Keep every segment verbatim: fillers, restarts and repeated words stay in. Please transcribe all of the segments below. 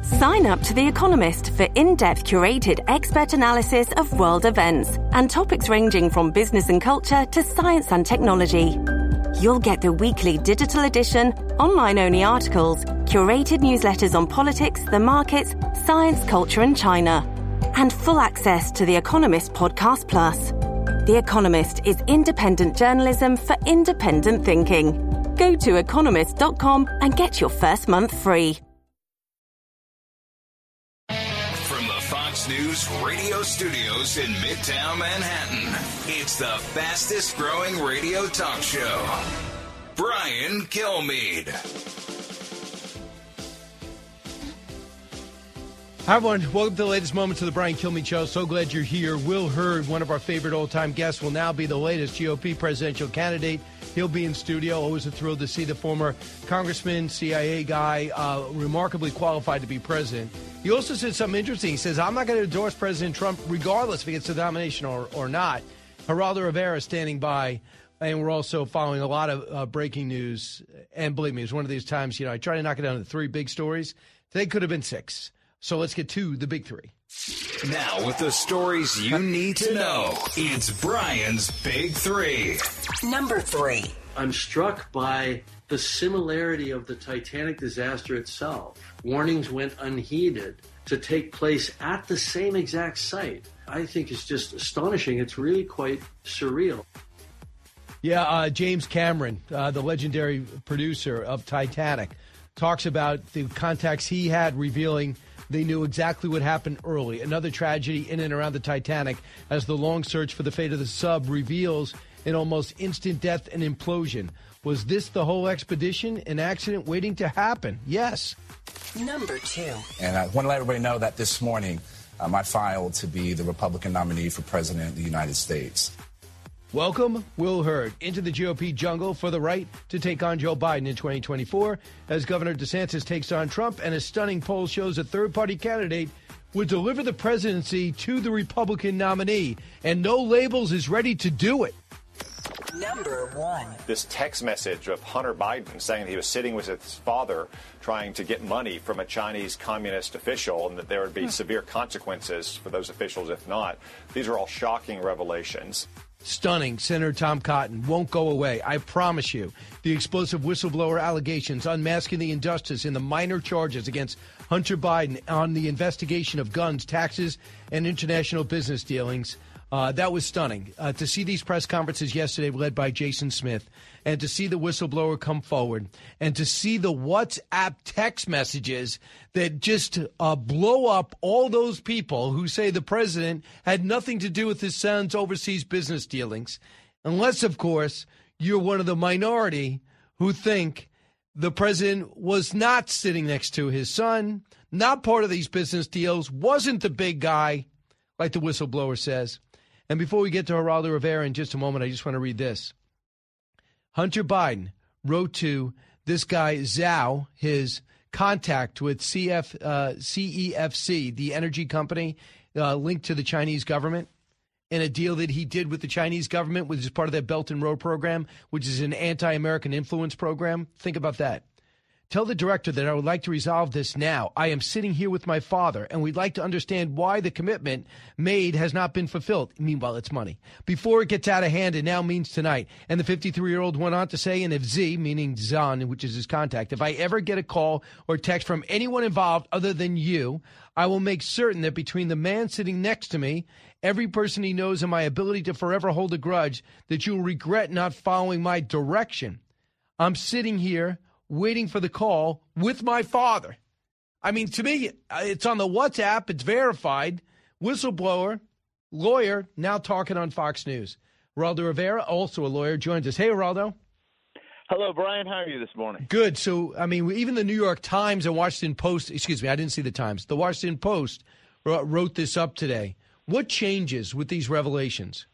Sign up to The Economist for in-depth curated expert analysis of world events and topics ranging from business and culture to science and technology. You'll get the weekly digital edition, online-only articles, curated newsletters on politics, the markets, science, culture and China, and full access to The Economist Podcast Plus. The Economist is independent journalism for independent thinking. Go to economist dot com and get your first month free. From the Fox News radio studios in Midtown Manhattan, it's the fastest growing radio talk show. Brian Kilmeade. Hi, everyone. Welcome to the latest moments of the Brian Kilmeade Show. So glad you're here. Will Hurd, one of our favorite old-time guests, will now be the latest G O P presidential candidate. He'll be in studio. Always a thrill to see the former congressman, C I A guy, uh, remarkably qualified to be president. He also said something interesting. He says, I'm not going to endorse President Trump regardless if he gets the nomination or, or not. Geraldo Rivera standing by, and we're also following a lot of uh, breaking news. And believe me, it's one of these times, you know, I try to knock it down to three big stories. Today could have been six. So let's get to the big three. Now with the stories you need to know, it's Brian's Big Three. Number three. I'm struck by the similarity of the Titanic disaster itself. Warnings went unheeded to take place at the same exact site. I think it's just astonishing. It's really quite surreal. Yeah, uh, James Cameron, uh, the legendary producer of Titanic, talks about the contacts he had revealing they knew exactly what happened early. Another tragedy in and around the Titanic as the long search for the fate of the sub reveals an almost instant death and implosion. Was this the whole expedition? An accident waiting to happen? Yes. Number two. And I want to let everybody know that this morning um, I filed to be the Republican nominee for President of the United States. Welcome, Will Hurd, into the G O P jungle for the right to take on Joe Biden in twenty twenty-four as Governor DeSantis takes on Trump, and a stunning poll shows a third-party candidate would deliver the presidency to the Republican nominee, and No Labels is ready to do it. Number one. This text message of Hunter Biden saying that he was sitting with his father trying to get money from a Chinese communist official and that there would be severe consequences for those officials if not. These are all shocking revelations. Stunning. Senator Tom Cotton won't go away. I promise you. The explosive whistleblower allegations unmasking the injustice in the minor charges against Hunter Biden on the investigation of guns, taxes, and international business dealings. Uh, that was stunning. Uh, to see these press conferences yesterday led by Jason Smith, and to see the whistleblower come forward, and to see the WhatsApp text messages that just uh, blow up all those people who say the president had nothing to do with his son's overseas business dealings, unless, of course, you're one of the minority who think the president was not sitting next to his son, not part of these business deals, wasn't the big guy, like the whistleblower says. And before we get to Geraldo Rivera in just a moment, I just want to read this. Hunter Biden wrote to this guy, Zhao, his contact with C F, uh, C E F C, the energy company uh, linked to the Chinese government, in a deal that he did with the Chinese government, which is part of their Belt and Road program, which is an anti-American influence program. Think about that. Tell the director that I would like to resolve this now. I am sitting here with my father, and we'd like to understand why the commitment made has not been fulfilled. Meanwhile, it's money. Before it gets out of hand, it now means tonight. And the fifty-three-year-old went on to say, and if Z, meaning Zan, which is his contact, if I ever get a call or text from anyone involved other than you, I will make certain that between the man sitting next to me, every person he knows, and my ability to forever hold a grudge, that you will regret not following my direction. I'm sitting here waiting for the call with my father. I mean, to me, it's on the WhatsApp. It's verified. Whistleblower, lawyer, now talking on Fox News. Geraldo Rivera, also a lawyer, joins us. Hey, Geraldo. Hello, Brian. How are you this morning? Good. So, I mean, even the New York Times and Washington Post, excuse me, I didn't see the Times. The Washington Post wrote this up today. What changes with these revelations?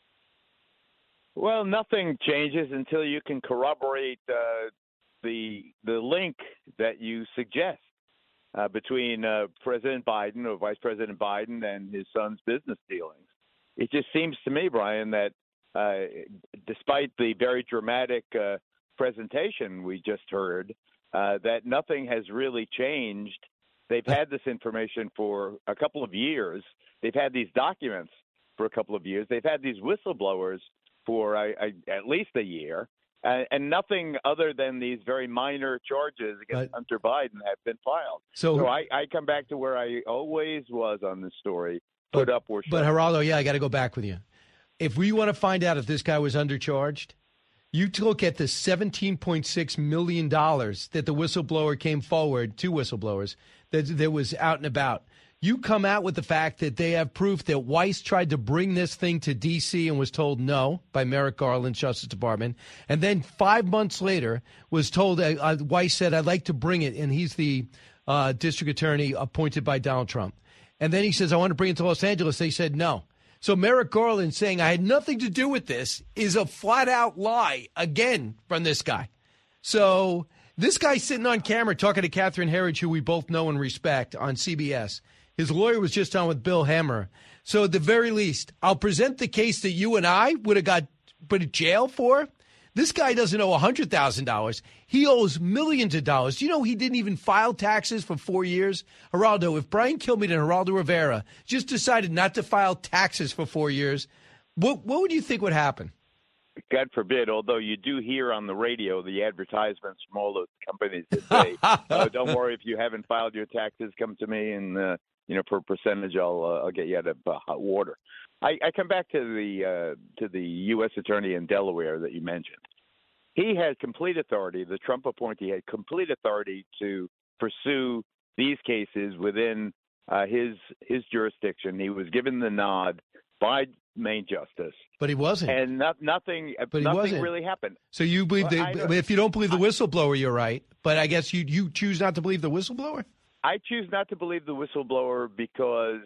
Well, nothing changes until you can corroborate uh, the the link that you suggest uh, between uh, President Biden or Vice President Biden and his son's business dealings. It just seems to me, Brian, that uh, despite the very dramatic uh, presentation we just heard, uh, that nothing has really changed They've had this information for a couple of years. They've had these documents for a couple of years. They've had these whistleblowers for a, a, at least a year, uh, and nothing other than these very minor charges against but, Hunter Biden have been filed. So, so I, I come back to where I always was on this story, put but, up or shut But, up. Geraldo, yeah, I got to go back with you. If we want to find out if this guy was undercharged, you look at the seventeen point six million dollars that the whistleblower came forward, two whistleblowers, that, that was out and about. You come out with the fact that they have proof that Weiss tried to bring this thing to D C and was told no by Merrick Garland's Justice Department. And then five months later was told, uh, Weiss said, I'd like to bring it. And he's the uh, district attorney appointed by Donald Trump. And then he says, I want to bring it to Los Angeles. They said no. So Merrick Garland saying I had nothing to do with this is a flat-out lie, again, from this guy. So this guy's sitting on camera talking to Catherine Herridge, who we both know and respect, on C B S. His lawyer was just on with Bill Hemmer. So at the very least, I'll present the case that you and I would have got put in jail for. This guy doesn't owe one hundred thousand dollars. He owes millions of dollars. Do you know he didn't even file taxes for four years? Geraldo, if Brian Kilmeade and Geraldo Rivera just decided not to file taxes for four years, what, what would you think would happen? God forbid, although you do hear on the radio the advertisements from all those companies that say, oh, don't worry, if you haven't filed your taxes, come to me and, uh, you know, for a percentage, I'll, uh, I'll get you out of uh, hot water. I, I come back to the uh, to the U S attorney in Delaware that you mentioned. He had complete authority, the Trump appointee had complete authority to pursue these cases within uh, his his jurisdiction. He was given the nod by Main Justice. But he wasn't. And not, nothing, but nothing wasn't. really happened. So you believe well, the, if you don't believe the whistleblower, you're right. But I guess you you choose not to believe the whistleblower? I choose not to believe the whistleblower because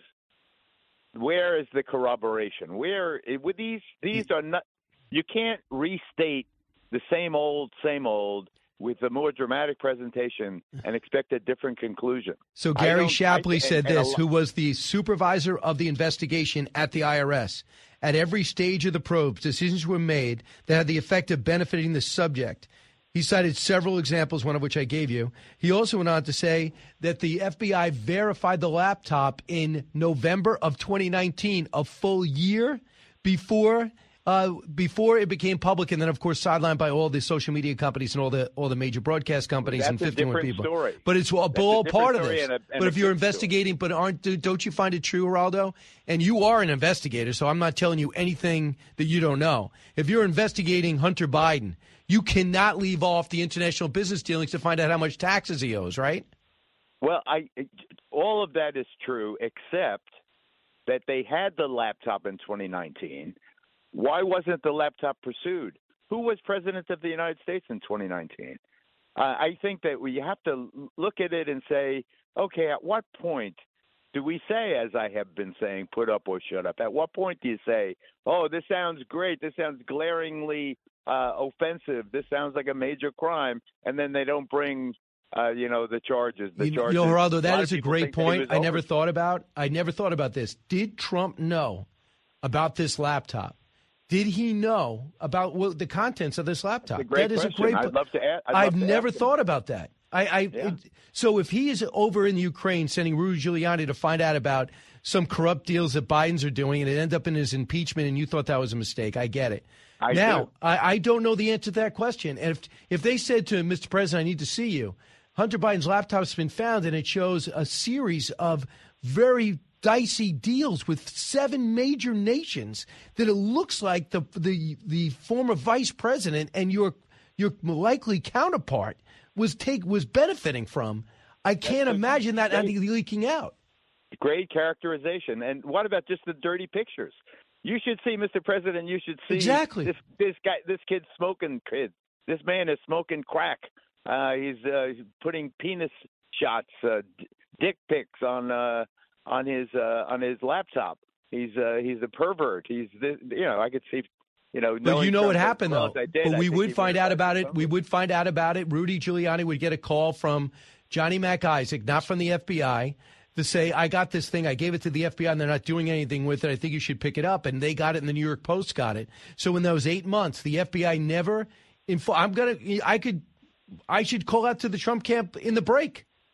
where is the corroboration? Where with these these are not. You can't restate the same old, same old with a more dramatic presentation and expect a different conclusion. So Gary I Shapley I, said and, and this, who was the supervisor of the investigation at the I R S. At every stage of the probes, decisions were made that had the effect of benefiting the subject. He cited several examples, one of which I gave you. He also went on to say that the F B I verified the laptop in November of twenty nineteen, a full year before uh, before it became public, and then, of course, sidelined by all the social media companies and all the all the major broadcast companies That's and fifty-one people. Story. But it's all, all part of this. And a, and but if you're investigating, story. but aren't don't you find it true, Geraldo? And you are an investigator, so I'm not telling you anything that you don't know. If you're investigating Hunter Biden, you cannot leave off the international business dealings to find out how much taxes he owes, right? Well, I all of that is true, except that they had the laptop in twenty nineteen. Why wasn't the laptop pursued? Who was president of the United States in twenty nineteen? Uh, I think that we have to look at it and say, okay, at what point do we say, as I have been saying, put up or shut up? At what point do you say, oh, this sounds great, this sounds glaringly uh, offensive, this sounds like a major crime, and then they don't bring, uh, you know, the charges. The you, charges. You know, Geraldo, that is a people great point. I over. never thought about. I never thought about this. Did Trump know about this laptop? Did he know about well, the contents of this laptop? That's a great that is question. a great. I'd love to add. I'd I've love to never ask thought him. about that. I, I Yeah. it, so if he is over in the Ukraine sending Rudy Giuliani to find out about some corrupt deals that Biden's are doing, and it ended up in his impeachment, and you thought that was a mistake, I get it. I now do. I, I don't know the answer to that question. And if if they said to him, Mister President, I need to see you, Hunter Biden's laptop's been found, and it shows a series of very dicey deals with seven major nations that it looks like the the the former vice president and your your likely counterpart was take was benefiting from. I can't That's imagine that great. leaking out. Great characterization. And what about just the dirty pictures? You should see, Mister President. You should see Exactly. this this guy, this kid smoking. Kid, this man is smoking crack. Uh, he's uh, putting penis shots, uh, d- dick pics on. Uh, on his uh, on his laptop. He's uh, he's a pervert. He's this, you know, I could see, you know, But you know Trump what as happened well though. as I did, But I we think would he find was out about it. something. We would find out about it. Rudy Giuliani would get a call from Johnny Mac Isaac, not from the F B I, to say, I got this thing. I gave it to the F B I, and they're not doing anything with it. I think you should pick it up. And they got it, and the New York Post got it. So in those eight months, the F B I never. Info- I'm gonna. I could. I should call out to the Trump camp in the break.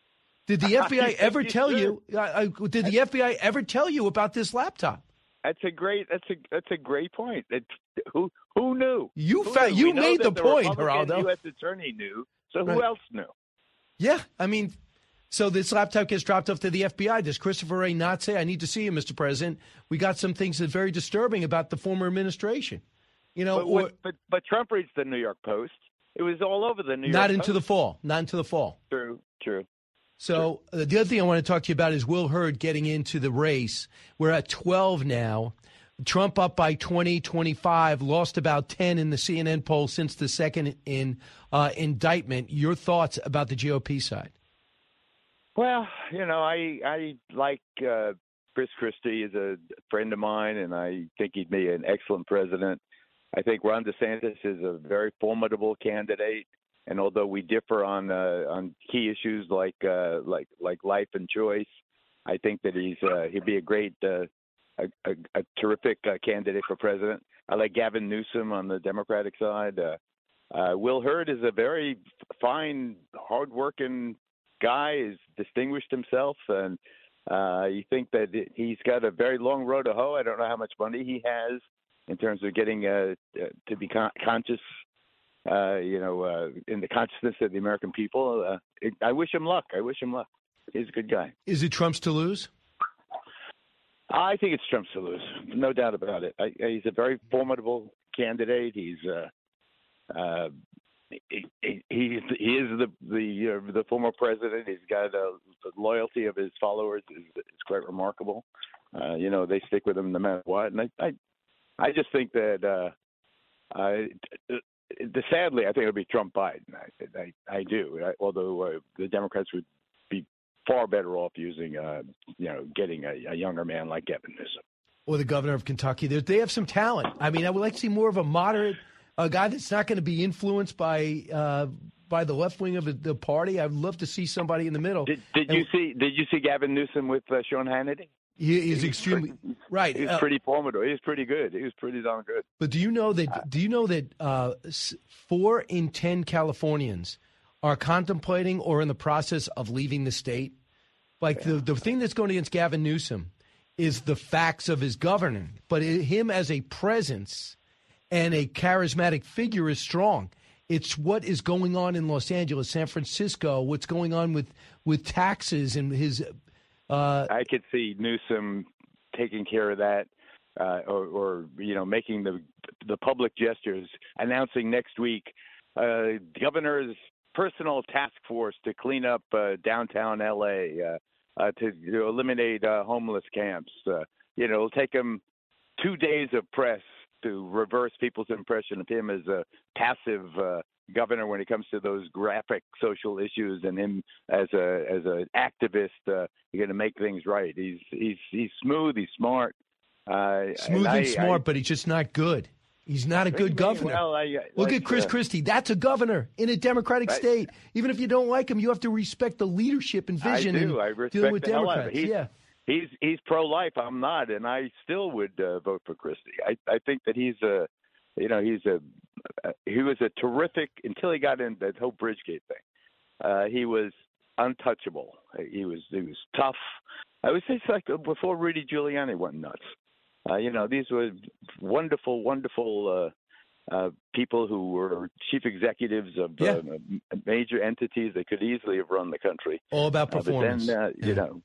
Did the F B I ever tell you? Uh, did the F B I ever tell you about this laptop? That's a great. That's a that's a great point. It, who who knew? You who fa- knew? you We made know the that point, the Republican Geraldo. U S attorney knew. So who Right. else knew? Yeah, I mean, so this laptop gets dropped off to the F B I. Does Christopher Wray not say, "I need to see you, Mister President"? We got some things that are very disturbing about the former administration. You know, But, or what, but but Trump reads the New York Post. It was all over the New York not Post. into the fall, not into the fall. True, true. So uh, the other thing I want to talk to you about is Will Hurd getting into the race. We're at twelve now. Trump up by twenty, twenty-five, lost about ten in the C N N poll since the second in uh, indictment. Your thoughts about the G O P side? Well, you know, I I like uh, Chris Christie is a friend of mine, and I think he'd be an excellent president. I think Ron DeSantis is a very formidable candidate, and although we differ on uh, on key issues like uh, like like life and choice, I think that he's uh, he'd be a great, uh, a, a, a terrific uh, candidate for president. I like Gavin Newsom on the Democratic side. Uh, uh, Will Hurd is a very fine, hardworking guy. He's distinguished himself, and uh, you think that he's got a very long road to hoe. I don't know how much money he has in terms of getting uh, to be con- conscious, uh, you know, uh, in the consciousness of the American people. Uh, it, I wish him luck. I wish him luck. He's a good guy. Is it Trump's to lose? I think it's Trump's to lose, no doubt about it. I, he's a very formidable candidate. He's uh, uh, he, he, he is the the uh, the former president. He's got uh, the loyalty of his followers is, is quite remarkable. Uh, you know, they stick with him no matter what. And I I, I just think that uh, I. The, sadly, I think it'll be Trump Biden. I, I, I do. I, although uh, the Democrats would be far better off using, uh, you know, getting a, a younger man like Gavin Newsom or the governor of Kentucky. They're, they have some talent. I mean, I would like to see more of a moderate, a guy that's not going to be influenced by uh, by the left wing of the, the party. I'd love to see somebody in the middle. Did, did and, you see? Did you see Gavin Newsom with uh, Sean Hannity? He is extremely pretty, right. He's uh, pretty formidable. He's pretty good. He was pretty darn good. But do you know that? Do you know that uh, four in ten Californians are contemplating or in the process of leaving the state? Like yeah. the the thing that's going against Gavin Newsom is the facts of his governing, but it, him as a presence and a charismatic figure is strong. It's what is going on in Los Angeles, San Francisco, what's going on with with taxes and his. Uh, I could see Newsom taking care of that, uh, or, or you know, making the the public gestures, announcing next week uh, governor's personal task force to clean up uh, downtown L A, uh, uh, to you know, eliminate uh, homeless camps. Uh, you know, it'll take him two days of press to reverse people's impression of him as a passive uh, governor when it comes to those graphic social issues, and him as a as an activist. Uh, you're going to make things right. He's he's he's smooth. He's smart. Uh, smooth and, and I, smart, I, but he's just not good. He's not a good governor. Well, I, Look like, at Chris uh, Christie. That's a governor in a Democratic right. state. Even if you don't like him, you have to respect the leadership and vision. I do. And I respect dealing with the hell out of Democrats. it. He's, yeah. He's he's pro-life. I'm not, and I still would uh, vote for Christie. I I think that he's a, you know, he's a, uh, he was a terrific until he got in that whole Bridgegate thing. Uh, he was untouchable. He was he was tough. I would say it's like before Rudy Giuliani went nuts. Uh, you know, these were wonderful, wonderful uh, uh, people who were chief executives of yeah. uh, major entities that could easily have run the country. All about performance. Uh, but then, uh, yeah. you know,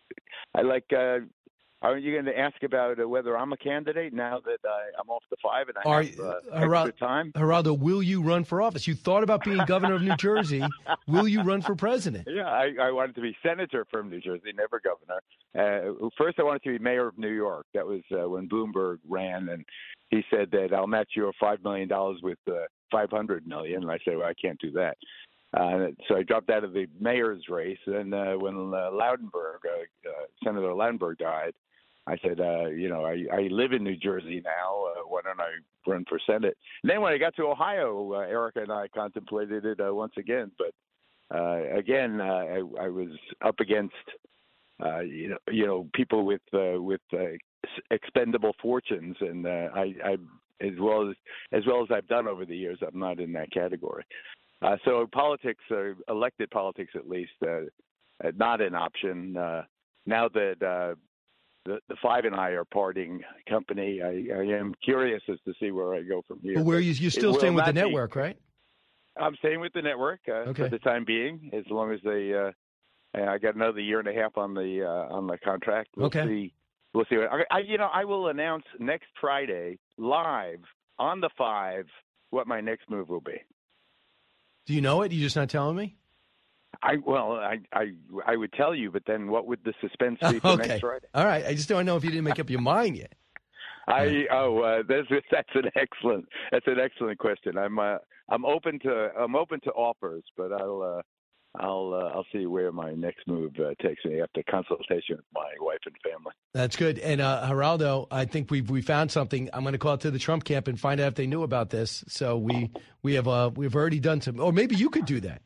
I like. Uh, are you going to ask about uh, whether I'm a candidate now that I, I'm off the five and I are, have uh, Geraldo, extra time? Geraldo, will you run for office? You thought about being governor of New Jersey. Will you run for president? Yeah, I, I wanted to be senator from New Jersey, never governor. Uh, first, I wanted to be mayor of New York. That was uh, when Bloomberg ran, and he said that I'll match your five million dollars with uh, five hundred million dollars. And I said, well, I can't do that. Uh, so I dropped out of the mayor's race. And uh, when uh, Lautenberg, uh, uh, Senator Lautenberg died, I said, uh, you know, I, I live in New Jersey now. Uh, why don't I run for Senate? And then when I got to Ohio, uh, Erica and I contemplated it uh, once again. But uh, again, uh, I, I was up against, uh, you know, you know, people with uh, with uh, expendable fortunes, and uh, I, I, as well as as well as I've done over the years, I'm not in that category. Uh, so politics, uh, elected politics at least, uh, uh, not an option. Uh, now that uh, the, the Five and I are parting company, I, I am curious as to see where I go from here. Well, where you, you're still staying with the network, be, right? I'm staying with the network uh, okay. for the time being, as long as they. Uh, I got another year and a half on the uh, on the contract. We'll okay. see. We'll see. What, I, you know, I will announce next Friday live on the Five what my next move will be. Do you know it? You're just not telling me? I well, I, I I would tell you, but then what would the suspense be for okay. next Friday? All right. I just don't know if you didn't make up your mind yet. I oh, uh, that's that's an excellent that's an excellent question. I'm uh, I'm open to I'm open to offers, but I'll uh, I'll uh, I'll see where my next move uh, takes me after consultation with my wife and family. That's good. And uh, Geraldo, I think we we found something. I'm going to call it to the Trump camp and find out if they knew about this. So we we have uh, we've already done some, or maybe you could do that.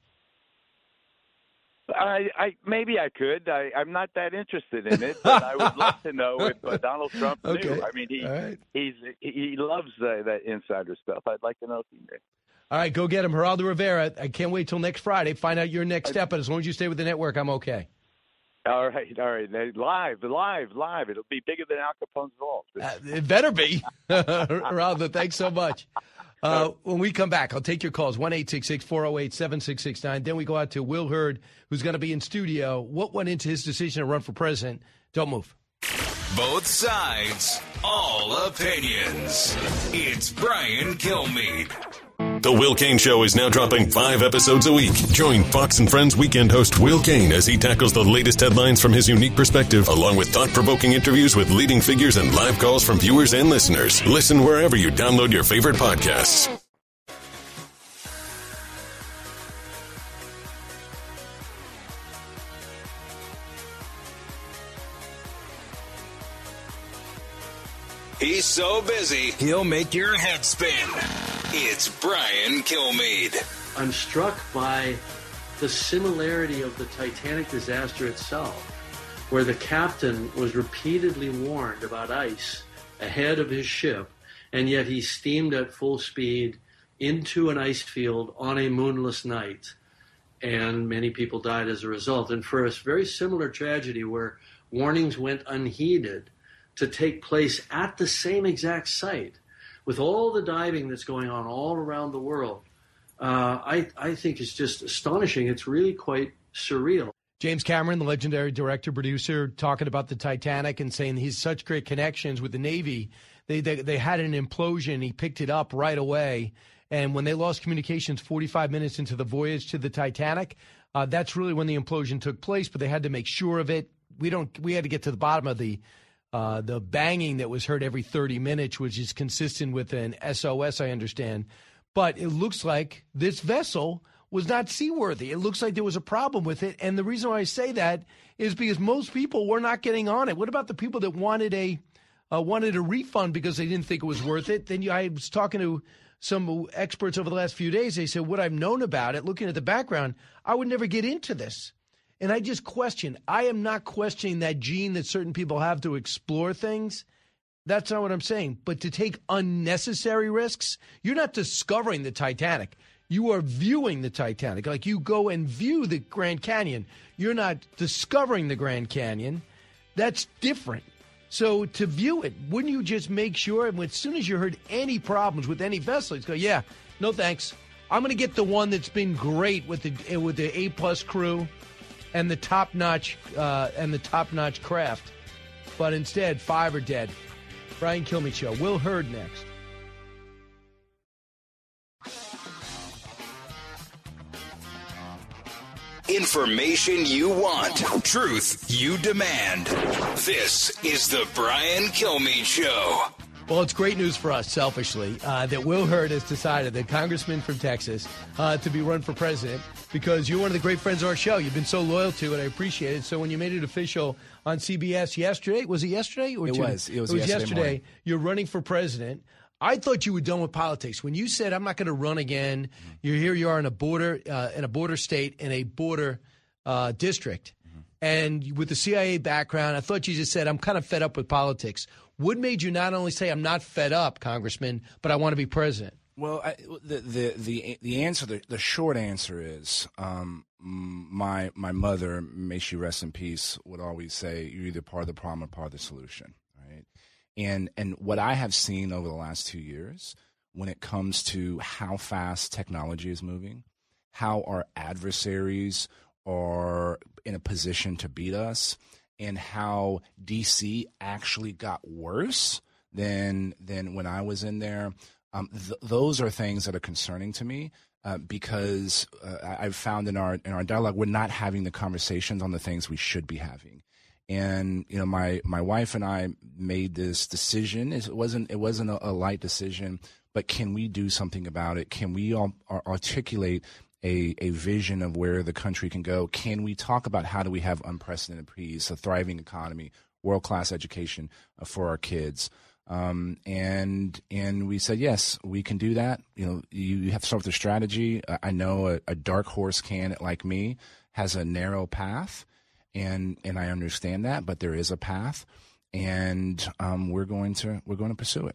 I, I maybe I could. I, I'm not that interested in it, but I would love to know if uh, Donald Trump knew. Okay. I mean, he right. he's he loves uh, that insider stuff. I'd like to know if he knew. All right, go get him, Geraldo Rivera. I can't wait till next Friday. Find out your next step, but as long as you stay with the network, I'm okay. All right, all right. Live, live, live. It'll be bigger than Al Capone's vault. Uh, it better be. Geraldo, thanks so much. Uh, when we come back, I'll take your calls, one eight six six, four oh eight, seven six six nine. Then we go out to Will Hurd, who's going to be in studio. What went into his decision to run for president? Don't move. Both sides, all opinions. It's Brian Kilmeade. The Will Cain Show is now dropping five episodes a week. Join Fox and Friends weekend host Will Cain as he tackles the latest headlines from his unique perspective, along with thought-provoking interviews with leading figures and live calls from viewers and listeners. Listen wherever you download your favorite podcasts. He's so busy, he'll make your head spin. It's Brian Kilmeade. I'm struck by the similarity of the Titanic disaster itself, where the captain was repeatedly warned about ice ahead of his ship, and yet he steamed at full speed into an ice field on a moonless night, and many people died as a result. And for a very similar tragedy where warnings went unheeded to take place at the same exact site, with all the diving that's going on all around the world, uh, I, I think it's just astonishing. It's really quite surreal. James Cameron, the legendary director, producer, talking about the Titanic and saying he's such great connections with the Navy. They, they, they had an implosion. He picked it up right away. And when they lost communications forty-five minutes into the voyage to the Titanic, uh, that's really when the implosion took place. But they had to make sure of it. We don't. We had to get to the bottom of the Uh, the banging that was heard every thirty minutes, which is consistent with an S O S, I understand. But it looks like this vessel was not seaworthy. It looks like there was a problem with it. And the reason why I say that is because most people were not getting on it. What about the people that wanted a uh, wanted a refund because they didn't think it was worth it? Then you, I was talking to some experts over the last few days. They said, what I've known about it, looking at the background, I would never get into this. And I just question, I am not questioning that gene that certain people have to explore things. That's not what I'm saying. But to take unnecessary risks, you're not discovering the Titanic. You are viewing the Titanic. Like you go and view the Grand Canyon. You're not discovering the Grand Canyon. That's different. So to view it, wouldn't you just make sure, and as soon as you heard any problems with any vessel, you go, yeah, no thanks. I'm going to get the one that's been great with the with the A-plus crew and the top-notch uh, and the top-notch craft, but instead, five are dead. Brian Kilmeade Show. Will Hurd next. Information you want, truth you demand. This is the Brian Kilmeade Show. Well, it's great news for us, selfishly, uh, that Will Hurd has decided, the congressman from Texas, uh, to be run for president because you're one of the great friends of our show. You've been so loyal to it. I appreciate it. So when you made it official on C B S yesterday, was it yesterday? Or it two? was. It was, it was yesterday. yesterday. Morning. You're running for president. I thought you were done with politics. When you said, I'm not going to run again, mm-hmm. you're here you are in a border, uh, in a border state, in a border uh, district. Mm-hmm. And with the C I A background, I thought you just said, I'm kind of fed up with politics. What made you not only say, I'm not fed up, Congressman, but I want to be president? Well, I, the, the the the answer, the, the short answer is, um, my my mother, may she rest in peace, would always say, "You're either part of the problem or part of the solution." Right? And and what I have seen over the last two years, when it comes to how fast technology is moving, how our adversaries are in a position to beat us, and how D C actually got worse than than when I was in there. Um, th- those are things that are concerning to me uh, because uh, I've found in our in our dialogue we're not having the conversations on the things we should be having. And you know, my my wife and I made this decision. It wasn't it wasn't a, a light decision, but can we do something about it? Can we all, articulate a a vision of where the country can go? Can we talk about how do we have unprecedented peace, a thriving economy, world class education uh, for our kids? Um, and and we said, yes, we can do that. You know, you, you have to start with a strategy. I know a, a dark horse candidate like me has a narrow path, and and I understand that, but there is a path, and um, we're going to we're going to pursue it.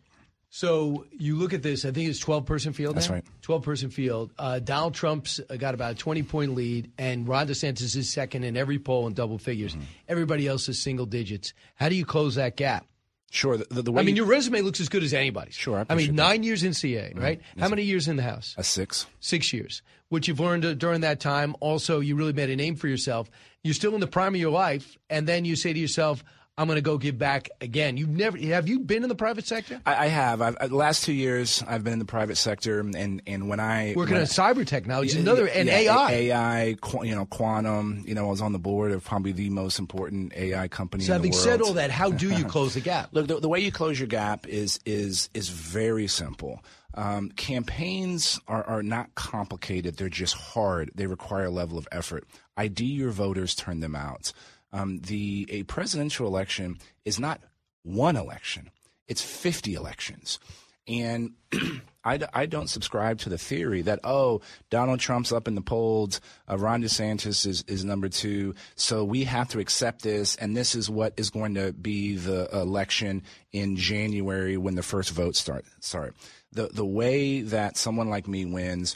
So you look at this, I think it's twelve-person field now? That's right. twelve-person field. Uh, Donald Trump's got about a twenty-point lead, and Ron DeSantis is second in every poll in double figures. Mm-hmm. Everybody else is single digits. How do you close that gap? Sure. The, the, the way I mean, you, your resume looks as good as anybody's. Sure. I, I mean, that. nine years in C A, right? Mm-hmm. How many years in the House? A six. Six years. What you've learned uh, during that time, also, you really made a name for yourself. You're still in the prime of your life, and then you say to yourself, I'm going to go give back again. You've never have you been in the private sector? I, I have. I've, the last two years, I've been in the private sector, and, and when I working when on cyber technology, another and yeah, A I, A I, you know, quantum. You know, I was on the board of probably the most important A I company. So in the having world. said all that, how do you close the gap? Look, the, the way you close your gap is is is very simple. Um, campaigns are, are not complicated. They're just hard. They require a level of effort. I D your voters, turn them out. Um, the a presidential election is not one election. It's fifty elections. And I, I don't subscribe to the theory that, oh, Donald Trump's up in the polls, uh, Ron DeSantis is, is number two, so we have to accept this, and this is what is going to be the election in January when the first votes start. Sorry. The, the way that someone like me wins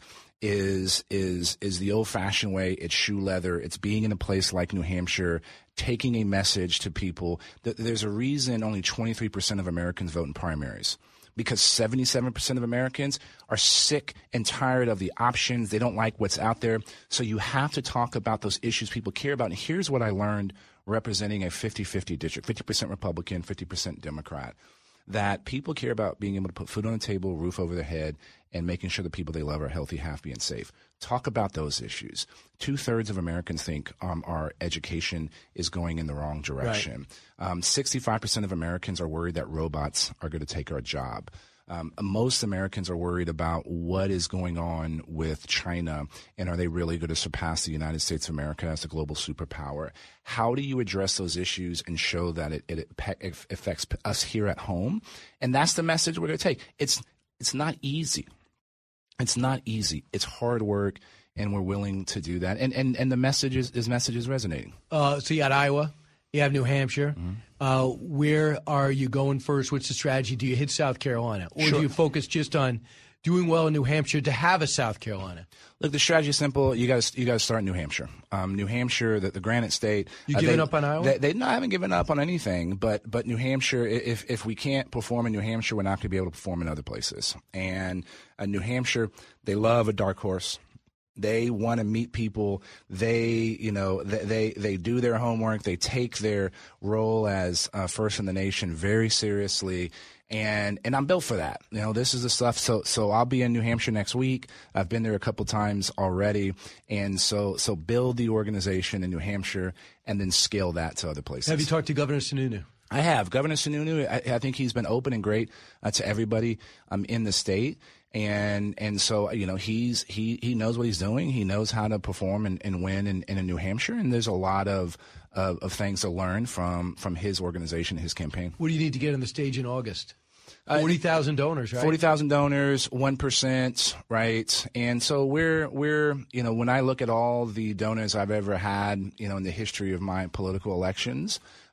is is is the old-fashioned way. It's shoe leather. It's being in a place like New Hampshire, taking a message to people. There's a reason only twenty-three percent of Americans vote in primaries, because seventy-seven percent of Americans are sick and tired of the options. They don't like what's out there. So you have to talk about those issues people care about. And here's what I learned representing a fifty-fifty district, fifty percent Republican, fifty percent Democrat, that people care about being able to put food on the table, roof over their head, and making sure the people they love are healthy, happy, and safe. Talk about those issues. Two-thirds of Americans think um, our education is going in the wrong direction. Right. Um, sixty-five percent of Americans are worried that robots are going to take our job. Um, most Americans are worried about what is going on with China, and are they really going to surpass the United States of America as a global superpower? How do you address those issues and show that it, it, it affects us here at home? And that's the message we're going to take. It's it's not easy. It's not easy. It's hard work, and we're willing to do that. And and, and the message is, is message is resonating. Uh, so you got Iowa. You have New Hampshire. Mm-hmm. Uh, where are you going first? What's the strategy? Do you hit South Carolina? Or sure. do you focus just on doing well in New Hampshire to have a South Carolina? Look, the strategy is simple. You guys, you guys start in New Hampshire. Um, New Hampshire, the, the Granite State. You uh, giving they, up on Iowa? They, they no, I haven't given up on anything. But but New Hampshire, if if we can't perform in New Hampshire, we're not going to be able to perform in other places. And uh, New Hampshire, they love a dark horse. They want to meet people. They, you know, they, they they do their homework. They take their role as uh, first in the nation very seriously, and and I'm built for that. You know, this is the stuff. So so I'll be in New Hampshire next week. I've been there a couple times already, and so so build the organization in New Hampshire and then scale that to other places. Have you talked to Governor Sununu? I have. Governor Sununu, I, I think he's been open and great uh, to everybody um, in the state. And and so, you know, he's he, he knows what he's doing. He knows how to perform and, and win in, in New Hampshire. And there's a lot of, of, of things to learn from, from his organization, his campaign. What do you need to get on the stage in August? forty thousand donors, right? forty thousand donors, one percent, right? And so we're, we're, you know, when I look at all the donors I've ever had, you know, in the history of my political elections,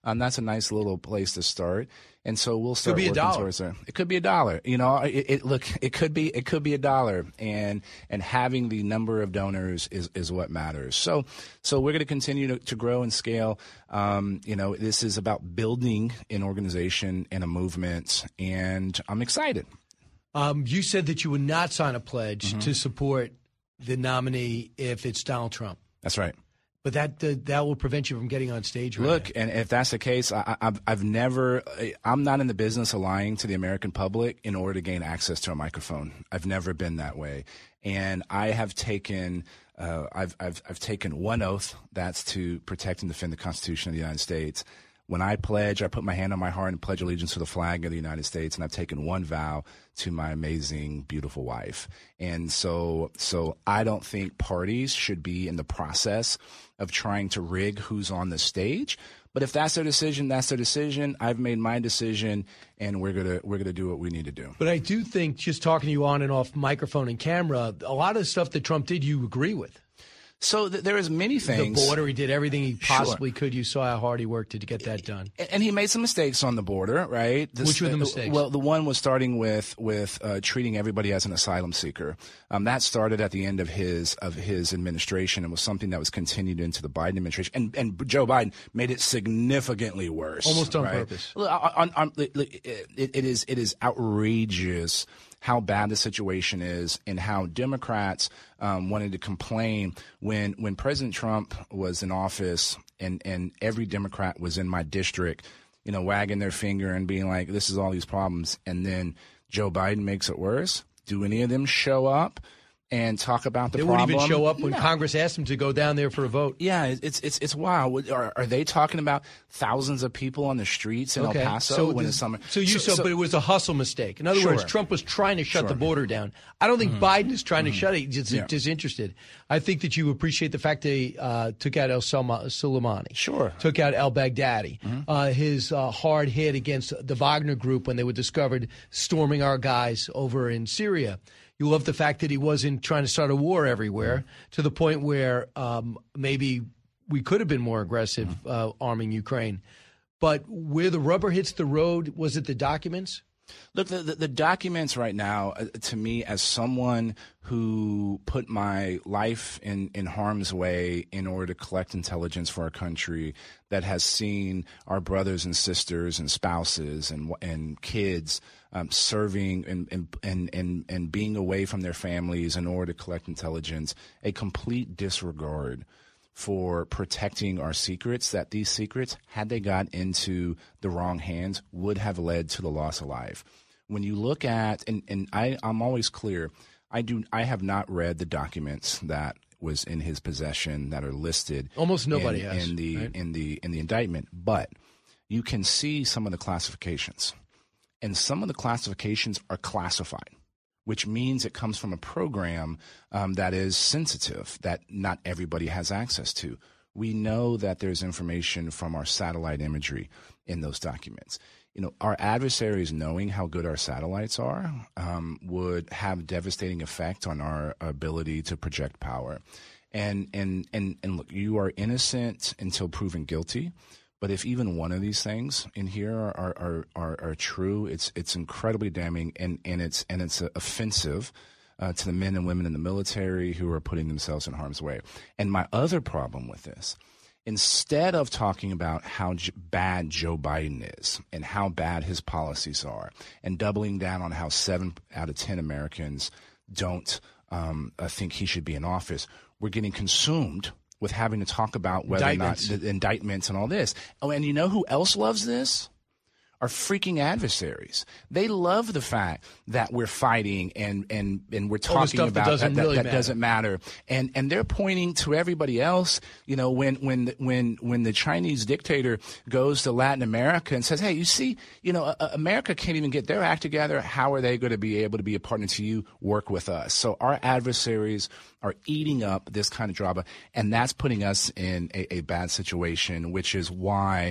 Um, that's a nice little place to start. And so we'll start could be working a dollar. towards there. It could be a dollar. You know, it, it look, it could be, it could be a dollar. And and having the number of donors is, is what matters. So so we're going to continue to, to grow and scale. Um, you know, this is about building an organization and a movement, and I'm excited. Um, you said that you would not sign a pledge Mm-hmm. to support the nominee if it's Donald Trump. That's right. But that that, that will prevent you from getting on stage right Look, now. and if that's the case, I, I've, I've never, I'm not in the business of lying to the American public in order to gain access to a microphone. I've never been that way. And I have taken, uh, I've, I've, I've taken one oath, that's to protect and defend the Constitution of the United States. When I pledge, I put my hand on my heart and pledge allegiance to the flag of the United States, and I've taken one vow to my amazing, beautiful wife. And so, so I don't think parties should be in the process of trying to rig who's on the stage. But if that's their decision, that's their decision. I've made my decision, and we're gonna we're gonna do what we need to do. But I do think, just talking to you on and off microphone and camera, a lot of the stuff that Trump did, you agree with. So th- there is many things. The border, he did everything he possibly Sure. could. You saw how hard he worked to get that done. And he made some mistakes on the border, right? This, Which were the mistakes? Well, the one was starting with with uh, treating everybody as an asylum seeker. Um, that started at the end of his of his administration and was something that was continued into the Biden administration. And and Joe Biden made it significantly worse, Almost on right? purpose. Look, on, on, it, it is it is outrageous how bad the situation is and how Democrats um, wanted to complain when when President Trump was in office and, and every Democrat was in my district, you know, wagging their finger and being like, this is all these problems. And then Joe Biden makes it worse. Do any of them show up and talk about the They problem? wouldn't even show up when No. Congress asked them to go down there for a vote. Yeah, it's it's it's wild. Are, are they talking about thousands of people on the streets in Okay. El Paso so, when the- it's summer? so you saw, but it was a hustle mistake. In other Sure. words, Trump was trying to shut Sure. the border down. I don't think Mm-hmm. Biden is trying to shut it. He's just Yeah. disinterested. I think that you appreciate the fact that he uh, took out El Salma- Soleimani. Sure. Took out El Baghdadi. Mm-hmm. Uh, his uh, hard hit against the Wagner Group when they were discovered storming our guys over in Syria. You love the fact that he wasn't trying to start a war everywhere, to the point where um, maybe we could have been more aggressive uh, arming Ukraine. But where the rubber hits the road, was it the documents? Look, the, the, the documents right now, uh, to me, as someone who put my life in, in harm's way in order to collect intelligence for our country, that has seen our brothers and sisters and spouses and and kids um, serving and, and, and, and, and being away from their families in order to collect intelligence, a complete disregard for protecting our secrets, that these secrets, had they got into the wrong hands, would have led to the loss of life. When you look at, and, and I, I'm always clear, I do, I have not read the documents that was in his possession that are listed. Almost nobody in, has, in the right? in the in the indictment, but you can see some of the classifications, and some of the classifications are classified, which means it comes from a program um, that is sensitive, that not everybody has access to. We know that there's information from our satellite imagery in those documents. You know, our adversaries knowing how good our satellites are um, would have devastating effect on our ability to project power. And, and, and, and look, you are innocent until proven guilty. But if even one of these things in here are are, are, are true, it's it's incredibly damning, and, and it's and it's offensive uh, to the men and women in the military who are putting themselves in harm's way. And my other problem with this, instead of talking about how j- bad Joe Biden is and how bad his policies are, and doubling down on how seven out of ten Americans don't um, uh, think he should be in office, we're getting consumed with having to talk about whether or not the indictments and all this. Oh, and you know who else loves this? Our freaking adversaries. They love the fact that we're fighting and and, and we're talking stuff that about doesn't that, really that matter. doesn't matter. And and they're pointing to everybody else. You know, when when when when the Chinese dictator goes to Latin America and says, "Hey, you see, you know, uh, America can't even get their act together. How are they going to be able to be a partner to you? Work with us." So our adversaries are eating up this kind of drama, and that's putting us in a, a bad situation, which is why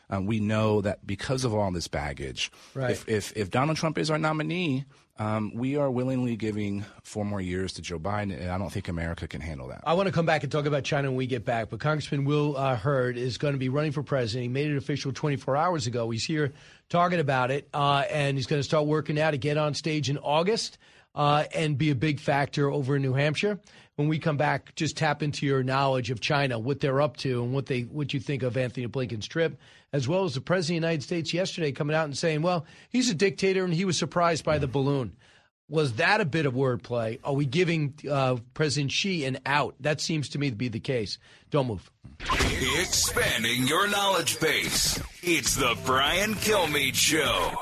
Um, we know that because of all this baggage, right. if, if if Donald Trump is our nominee, um, we are willingly giving four more years to Joe Biden, and I don't think America can handle that. I want to come back and talk about China when we get back, but Congressman Will uh, Hurd is going to be running for president. He made it official twenty-four hours ago. He's here talking about it, uh, and he's going to start working now to get on stage in August uh, and be a big factor over in New Hampshire. When we come back, just tap into your knowledge of China, what they're up to, and what they what you think of Anthony Blinken's trip, as well as the President of the United States yesterday coming out and saying, well, he's a dictator and he was surprised by the balloon. Was that a bit of wordplay? Are we giving uh, President Xi an out? That seems to me to be the case. Don't move. Expanding your knowledge base. It's the Brian Kilmeade Show.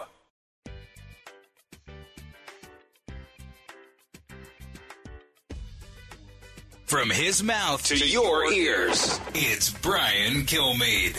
From his mouth to your ears, it's Brian Kilmeade.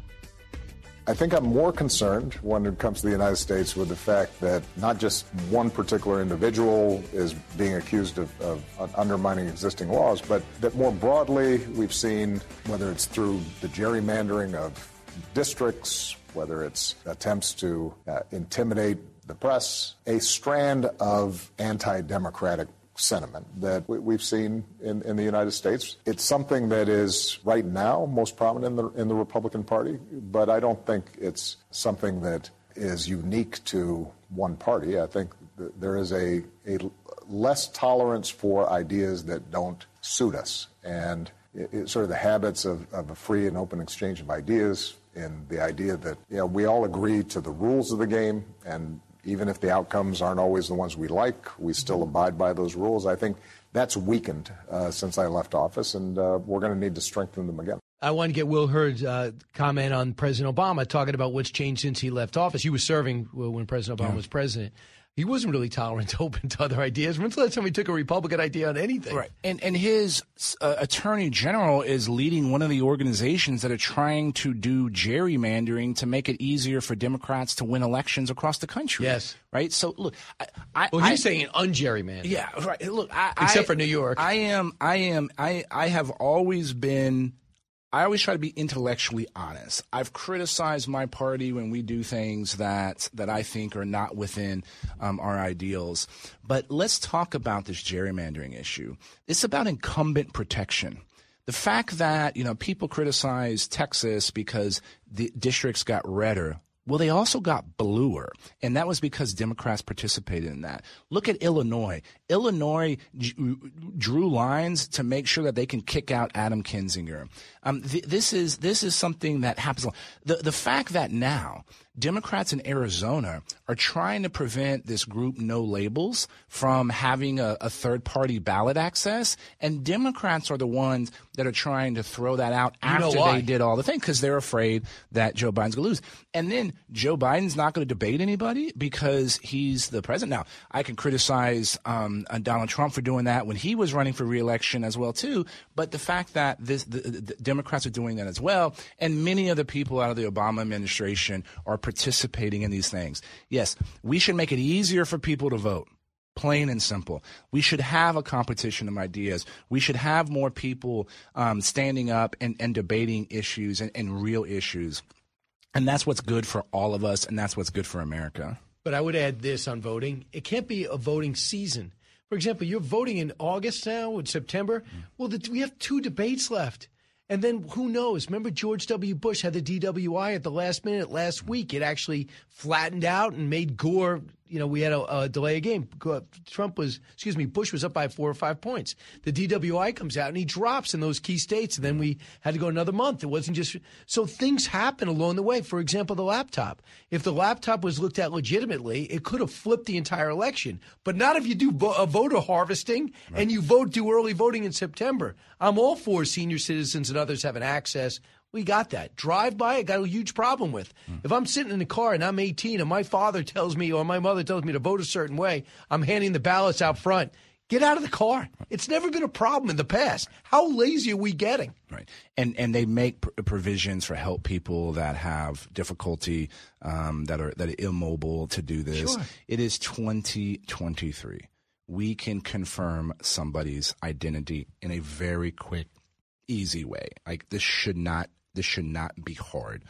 I think I'm more concerned when it comes to the United States with the fact that not just one particular individual is being accused of, of undermining existing laws, but that more broadly we've seen, whether it's through the gerrymandering of districts, whether it's attempts to uh, intimidate the press, a strand of anti-democratic sentiment that we've seen in, in the United States. It's something that is right now most prominent in the, in the Republican Party, but I don't think it's something that is unique to one party. I think th- there is a, a less tolerance for ideas that don't suit us, and it, it's sort of the habits of, of a free and open exchange of ideas, and the idea that, you know, we all agree to the rules of the game, and even if the outcomes aren't always the ones we like, we still abide by those rules. I think that's weakened uh, since I left office, and uh, we're going to need to strengthen them again. I want to get Will Hurd's uh, comment on President Obama, talking about what's changed since he left office. He was serving when President Obama yeah. was president. He wasn't really tolerant, open to other ideas. When's the last time he took a Republican idea on anything? Right. And and his uh, attorney general is leading one of the organizations that are trying to do gerrymandering to make it easier for Democrats to win elections across the country. Yes. Right. So look, I, I, well, he's I, saying ungerrymandered. Yeah. Right. Look, I, except I, for New York. I am. I am. I. I have always been. I always try to be intellectually honest. I've criticized my party when we do things that that I think are not within um, our ideals. But let's talk about this gerrymandering issue. It's about incumbent protection. The fact that, you know, people criticize Texas because the districts got redder. Well, they also got bluer, and that was because Democrats participated in that. Look at Illinois. Illinois j- drew lines to make sure that they can kick out Adam Kinzinger. Um, th- this is this is something that happens. The the fact that now Democrats in Arizona are trying to prevent this group No Labels from having a, a third-party ballot access, and Democrats are the ones that are trying to throw that out after you know why? they did all the things because they're afraid that Joe Biden's going to lose. And then Joe Biden's not going to debate anybody because he's the president. Now, I can criticize um, Donald Trump for doing that when he was running for re-election as well, too, but the fact that this, the, the Democrats are doing that as well, and many of the people out of the Obama administration are participating in these things. Yes, we should make it easier for people to vote. Plain and simple. We should have a competition of ideas. We should have more people um, standing up and, and debating issues and, and real issues. And that's what's good for all of us, and that's what's good for America. But I would add this on voting. It can't be a voting season. For example, you're voting in August now, in September. Mm. Well, the, we have two debates left. And then who knows? Remember George W. Bush had the D W I at the last minute last week. It actually flattened out and made Gore, you know, we had a, a delay of game. Trump was, excuse me, Bush was up by four or five points. The D W I comes out and he drops in those key states. And then we had to go another month. It wasn't just, so things happen along the way. For example, the laptop. If the laptop was looked at legitimately, it could have flipped the entire election. But not if you do vo- a voter harvesting right. and you vote, do early voting in September. I'm all for senior citizens and others having access. We got that. Drive by, I got a huge problem with. Mm. If I'm sitting in the car and I'm eighteen and my father tells me or my mother tells me to vote a certain way, I'm handing the ballots out front. Get out of the car. It's never been a problem in the past. How lazy are we getting? Right. And and they make pr- provisions for help people that have difficulty, um, that are that are immobile to do this. Sure. It is twenty twenty-three. We can confirm somebody's identity in a very quick, easy way. Like this should not this should not be hard.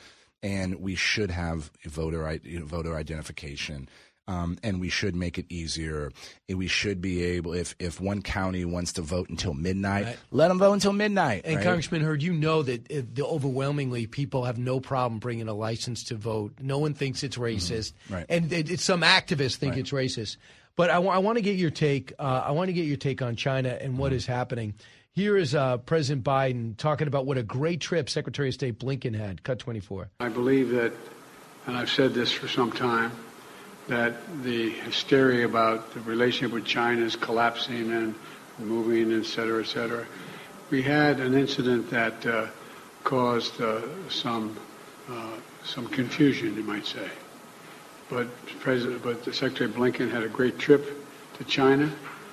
and we should have voter you know, voter identification. Um, and we should make it easier. And we should be able, if, if one county wants to vote until midnight, right. let them vote until midnight. And right? Congressman Hurd, you know that uh, the overwhelmingly people have no problem bringing a license to vote. No one thinks it's racist, mm-hmm. right. and it, it's some activists think right. it's racist. But I, w- I want to get your take. Uh, I want to get your take on China and what mm-hmm. is happening. Here is uh, President Biden talking about what a great trip Secretary of State Blinken had. Cut twenty-four. I believe that, and I've said this for some time, that the hysteria about the relationship with China is collapsing and moving, et cetera, et cetera. We had an incident that uh, caused uh, some uh, some confusion, you might say. But President, but the Secretary Blinken had a great trip to China.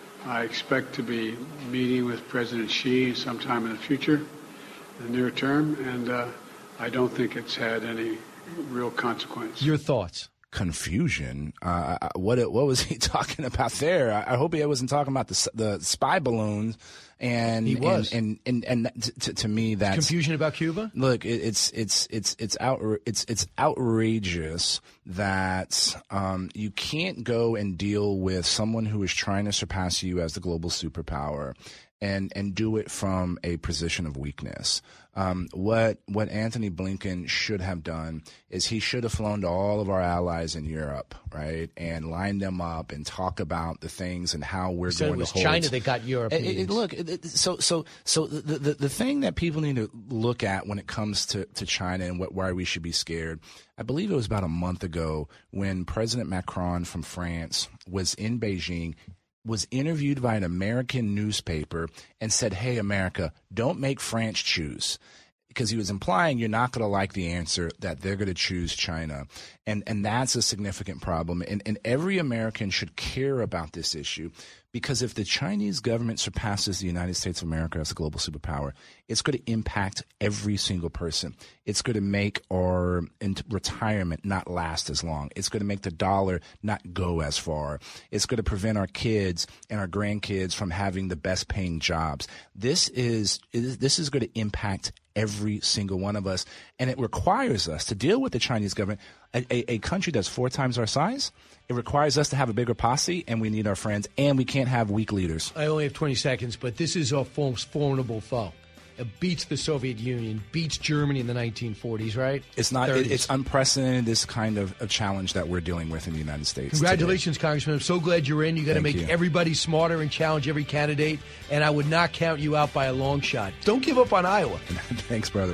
I expect to be meeting with President Xi sometime in the future, in the near term, and uh, I don't think it's had any real consequence. Your thoughts? Confusion. Uh, what what was he talking about there? I, I hope he wasn't talking about the the spy balloons. And he was, and and and, and to, to me, that's confusion about Cuba. Look, it, it's it's it's it's out it's it's outrageous that um, you can't go and deal with someone who is trying to surpass you as the global superpower, and and do it from a position of weakness. Um, what what Anthony Blinken should have done is he should have flown to all of our allies in Europe, right, and lined them up and talk about the things and how we're so going it was to hold. China that got Europe. It, it, look, it, so so so the, the the thing that people need to look at when it comes to, to China and what why we should be scared. I believe it was about a month ago when President Macron from France was in Beijing, was interviewed by an American newspaper and said, hey, America, don't make France choose. Because he was implying you're not going to like the answer, that they're going to choose China. And and that's a significant problem. And, and every American should care about this issue, because if the Chinese government surpasses the United States of America as a global superpower, it's going to impact every single person. It's going to make our retirement not last as long. It's going to make the dollar not go as far. It's going to prevent our kids and our grandkids from having the best paying jobs. This is this is going to impact every single one of us, and it requires us to deal with the Chinese government, a, a, a country that's four times our size. It requires us to have a bigger posse, and we need our friends, and we can't have weak leaders. I only have twenty seconds, but this is a formidable foe. It beats the Soviet Union, beats Germany in the nineteen forties, right? It's not. It, it's unprecedented, this kind of a challenge that we're dealing with in the United States. Congratulations, today. Congressman. I'm so glad you're in. You got to make you. everybody smarter and challenge every candidate, and I would not count you out by a long shot. Don't give up on Iowa. Thanks, brother.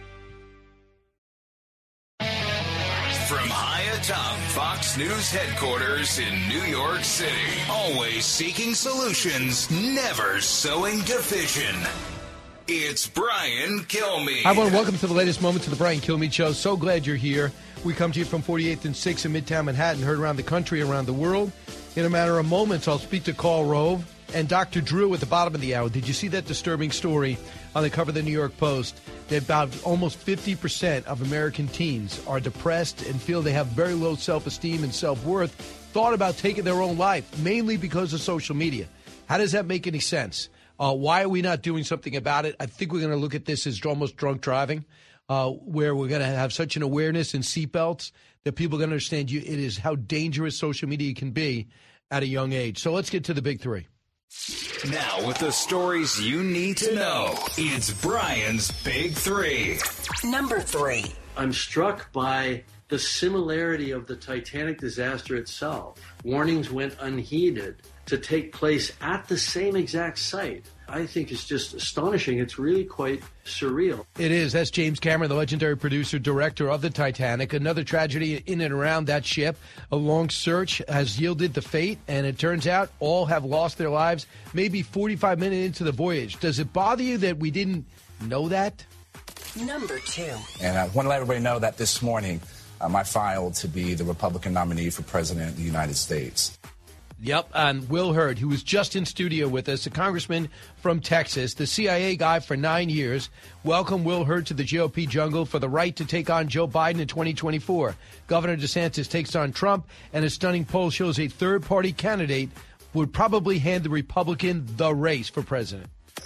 From high atop Fox News headquarters in New York City, always seeking solutions, never sowing division. It's Brian Kilmeade. Hi, everyone. Welcome to the latest moments of the Brian Kilmeade Show. So glad you're here. We come to you from forty-eighth and sixth in Midtown Manhattan, heard around the country, around the world. In a matter of moments, I'll speak to Karl Rove and Doctor Drew at the bottom of the hour. Did you see that disturbing story on the cover of the New York Post that about almost fifty percent of American teens are depressed and feel they have very low self-esteem and self-worth, thought about taking their own life, mainly because of social media? How does that make any sense? Uh, why are we not doing something about it? I think we're going to look at this as almost drunk driving, uh, where we're going to have such an awareness in seatbelts that people are going to understand you, it is how dangerous social media can be at a young age. So let's get to the big three. Now, with the stories you need to know, it's Brian's Big Three. Number three. I'm struck by the similarity of the Titanic disaster itself. Warnings went unheeded to take place at the same exact site. I think it's just astonishing. It's really quite surreal. It is. That's James Cameron, the legendary producer, director of the Titanic. Another tragedy in and around that ship. A long search has yielded the fate, and it turns out all have lost their lives maybe forty-five minutes into the voyage. Does it bother you that we didn't know that? Number two. And I want to let everybody know that this morning um, I filed to be the Republican nominee for President of the United States. Yep, and Will Hurd, who was just in studio with us, a congressman from Texas, the C I A guy for nine years. Welcome, Will Hurd, to the G O P jungle for the right to take on Joe Biden in twenty twenty-four. Governor DeSantis takes on Trump, and a stunning poll shows a third-party candidate would probably hand the Republican the race for president.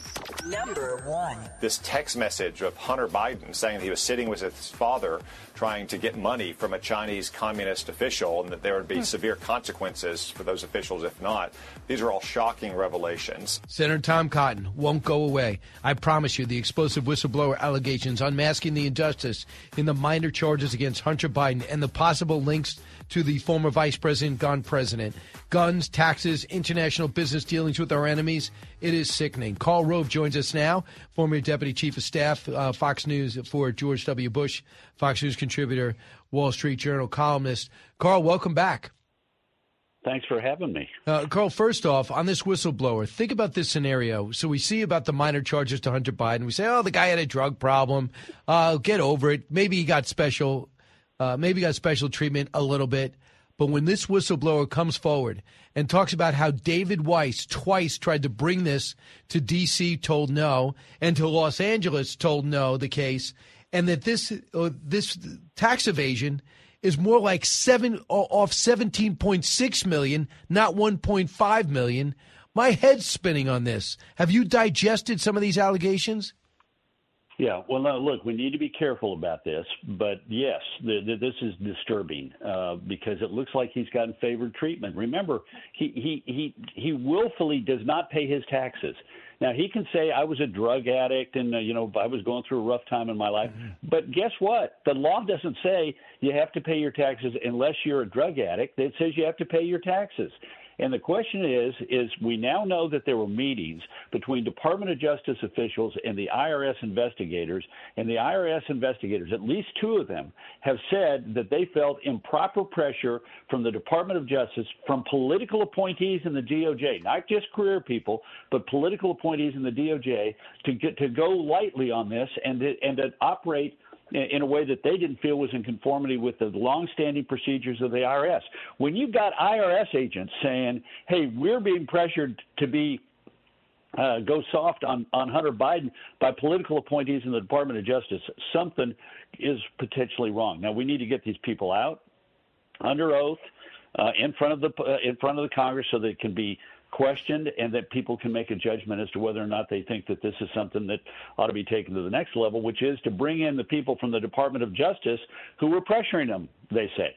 Number one. This text message of Hunter Biden saying that he was sitting with his father trying to get money from a Chinese communist official and that there would be hmm. severe consequences for those officials if not. These are all shocking revelations. Senator Tom Cotton won't go away. I promise you, the explosive whistleblower allegations unmasking the injustice in the minor charges against Hunter Biden and the possible links to the former vice president gone president. Guns, taxes, international business dealings with our enemies. It is sickening. Karl Rove joins us now, former Deputy Chief of Staff, uh, Fox News for George W. Bush, Fox News contributor, Wall Street Journal columnist. Karl, welcome back. Thanks for having me. Uh, Karl, first off, on this whistleblower, think about this scenario. So we see about the minor charges to Hunter Biden. We say, oh, the guy had a drug problem. Uh, get over it. Maybe he got special, uh, maybe he got special treatment a little bit. But when this whistleblower comes forward and talks about how David Weiss twice tried to bring this to D C, told no, and to Los Angeles, told no, the case, and that this uh, this tax evasion is more like seven off seventeen point six million, not one point five million. My head's spinning on this. Have you digested some of these allegations? Yeah, well, no, look, we need to be careful about this, but yes, the, the, this is disturbing uh, because it looks like he's gotten favored treatment. Remember, he, he, he, he willfully does not pay his taxes. Now, he can say, I was a drug addict and, uh, you know, I was going through a rough time in my life. Mm-hmm. But guess what? The law doesn't say you have to pay your taxes unless you're a drug addict. It says you have to pay your taxes. And the question is, is we now know that there were meetings between Department of Justice officials and the I R S investigators, and the I R S investigators, at least two of them, have said that they felt improper pressure from the Department of Justice, from political appointees in the D O J, not just career people, but political appointees in the D O J, to get to go lightly on this and to, and to operate in a way that they didn't feel was in conformity with the longstanding procedures of the I R S. When you've got I R S agents saying, hey, we're being pressured to be uh, go soft on, on Hunter Biden by political appointees in the Department of Justice, something is potentially wrong. Now, we need to get these people out under oath uh, in front of the uh, in front of the Congress so they can be questioned and that people can make a judgment as to whether or not they think that this is something that ought to be taken to the next level, which is to bring in the people from the Department of Justice who were pressuring them, they say.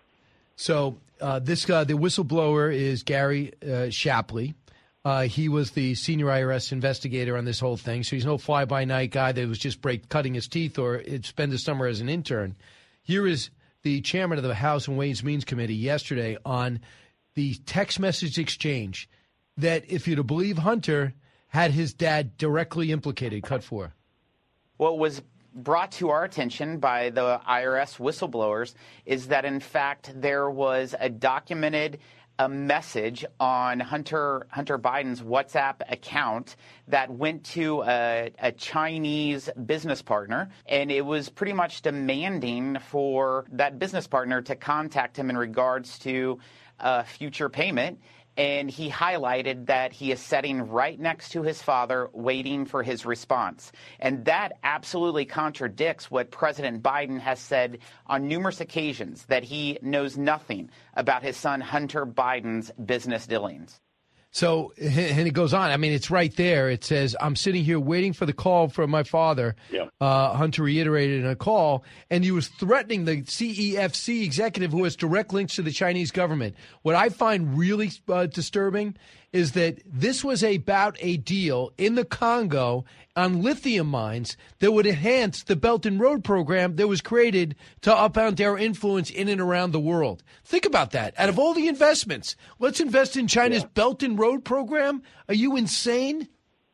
So uh, this guy, the whistleblower, is Gary uh, Shapley. Uh, he was the senior I R S investigator on this whole thing, so he's no fly-by-night guy that was just break cutting his teeth or spend the summer as an intern. Here is the chairman of the House and Ways and Means Committee yesterday on the text message exchange that, if you're to believe Hunter, had his dad directly implicated. Cut four. What was brought to our attention by the I R S whistleblowers is that, in fact, there was a documented a message on Hunter Hunter Biden's WhatsApp account that went to a, a Chinese business partner, and it was pretty much demanding for that business partner to contact him in regards to uh, future payment. And he highlighted that he is sitting right next to his father, waiting for his response. And that absolutely contradicts what President Biden has said on numerous occasions, that he knows nothing about his son Hunter Biden's business dealings. So, and it goes on. I mean, it's right there. It says, I'm sitting here waiting for the call from my father. Yeah. Uh, Hunter reiterated in a call, and he was threatening the C E F C executive who has direct links to the Chinese government. What I find really uh, disturbing is that this was about a deal in the Congo on lithium mines that would enhance the Belt and Road program that was created to upend our influence in and around the world. Think about that. Out of all the investments, let's invest in China's yeah. Belt and Road program. Are you insane?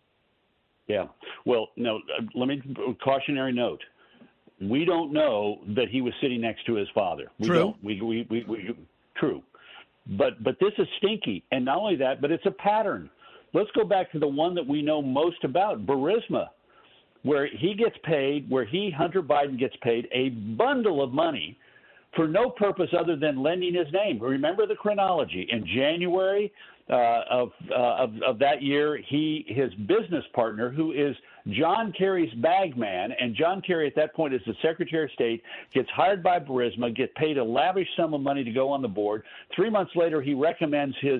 Yeah. Well, no, let me cautionary note. We don't know that he was sitting next to his father. We True. Don't. We, we, we, we, true. But but this is stinky. And not only that, but it's a pattern. Let's go back to the one that we know most about, Burisma, where he gets paid, where he, Hunter Biden, gets paid a bundle of money for no purpose other than lending his name. Remember the chronology. In January uh, of, uh, of of that year, he his business partner, who is John Kerry's bag man, and John Kerry at that point is the Secretary of State, gets hired by Burisma, gets paid a lavish sum of money to go on the board. Three months later, he recommends his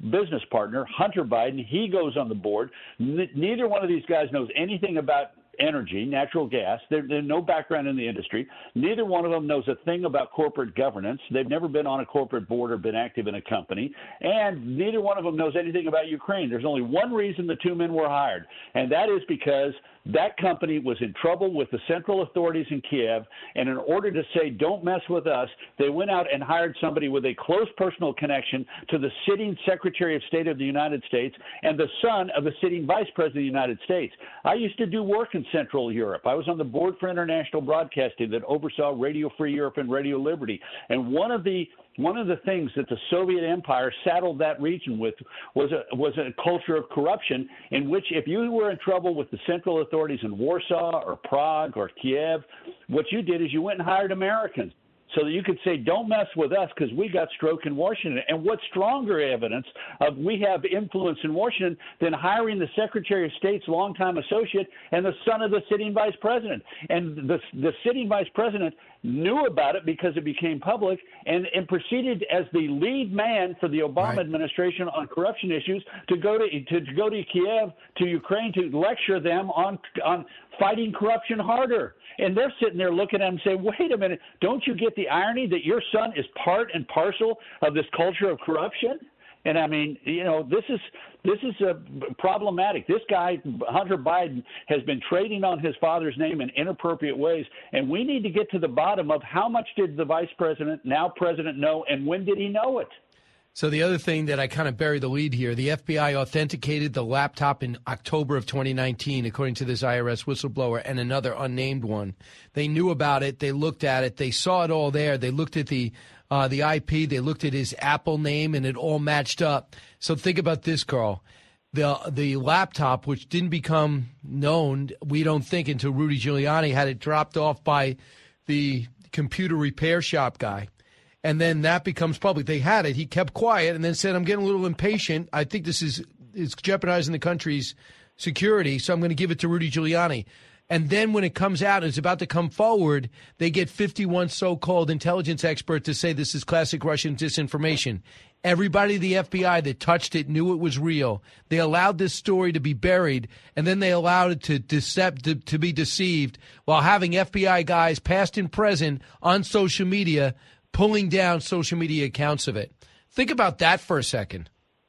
business partner, Hunter Biden. He goes on the board. N- neither one of these guys knows anything about energy, natural gas. They're, they're no background in the industry. Neither one of them knows a thing about corporate governance. They've never been on a corporate board or been active in a company. And neither one of them knows anything about Ukraine. There's only one reason the two men were hired, and that is because that company was in trouble with the central authorities in Kiev, and in order to say, don't mess with us, they went out and hired somebody with a close personal connection to the sitting Secretary of State of the United States and the son of the sitting Vice President of the United States. I used to do work in Central Europe. I was on the board for international broadcasting that oversaw Radio Free Europe and Radio Liberty, and one of the One of the things that the Soviet Empire saddled that region with was a was a culture of corruption in which if you were in trouble with the central authorities in Warsaw or Prague or Kiev, what you did is you went and hired Americans so that you could say, don't mess with us because we got stroke in Washington. And what stronger evidence of we have influence in Washington than hiring the Secretary of State's longtime associate and the son of the sitting vice president? And the, the sitting vice president knew about it because it became public and, and proceeded as the lead man for the Obama right. administration on corruption issues to go to, to, to go to Kiev, to Ukraine, to lecture them on on fighting corruption harder. And they're sitting there looking at him and saying, wait a minute, don't you get the irony that your son is part and parcel of this culture of corruption? And I mean, you know, this is this is uh, problematic. This guy, Hunter Biden, has been trading on his father's name in inappropriate ways, and we need to get to the bottom of how much did the vice president, now president, know, and when did he know it? So the other thing that I kind of buried the lead here, the F B I authenticated the laptop in October of twenty nineteen, according to this I R S whistleblower and another unnamed one. They knew about it. They looked at it. They saw it all there. They looked at the uh, the I P. They looked at his Apple name, and it all matched up. So think about this, Carl. The the laptop, which didn't become known, we don't think, until Rudy Giuliani had it dropped off by the computer repair shop guy. And then that becomes public. They had it. He kept quiet and then said, I'm getting a little impatient. I think this is, is jeopardizing the country's security, so I'm going to give it to Rudy Giuliani. And then when it comes out and it's about to come forward, they get fifty-one so-called intelligence experts to say this is classic Russian disinformation. Everybody at the F B I that touched it knew it was real. They allowed this story to be buried, and then they allowed it to, decept, to, to be deceived while having F B I guys, past and present, on social media pulling down social media accounts of it. Think about that for a second.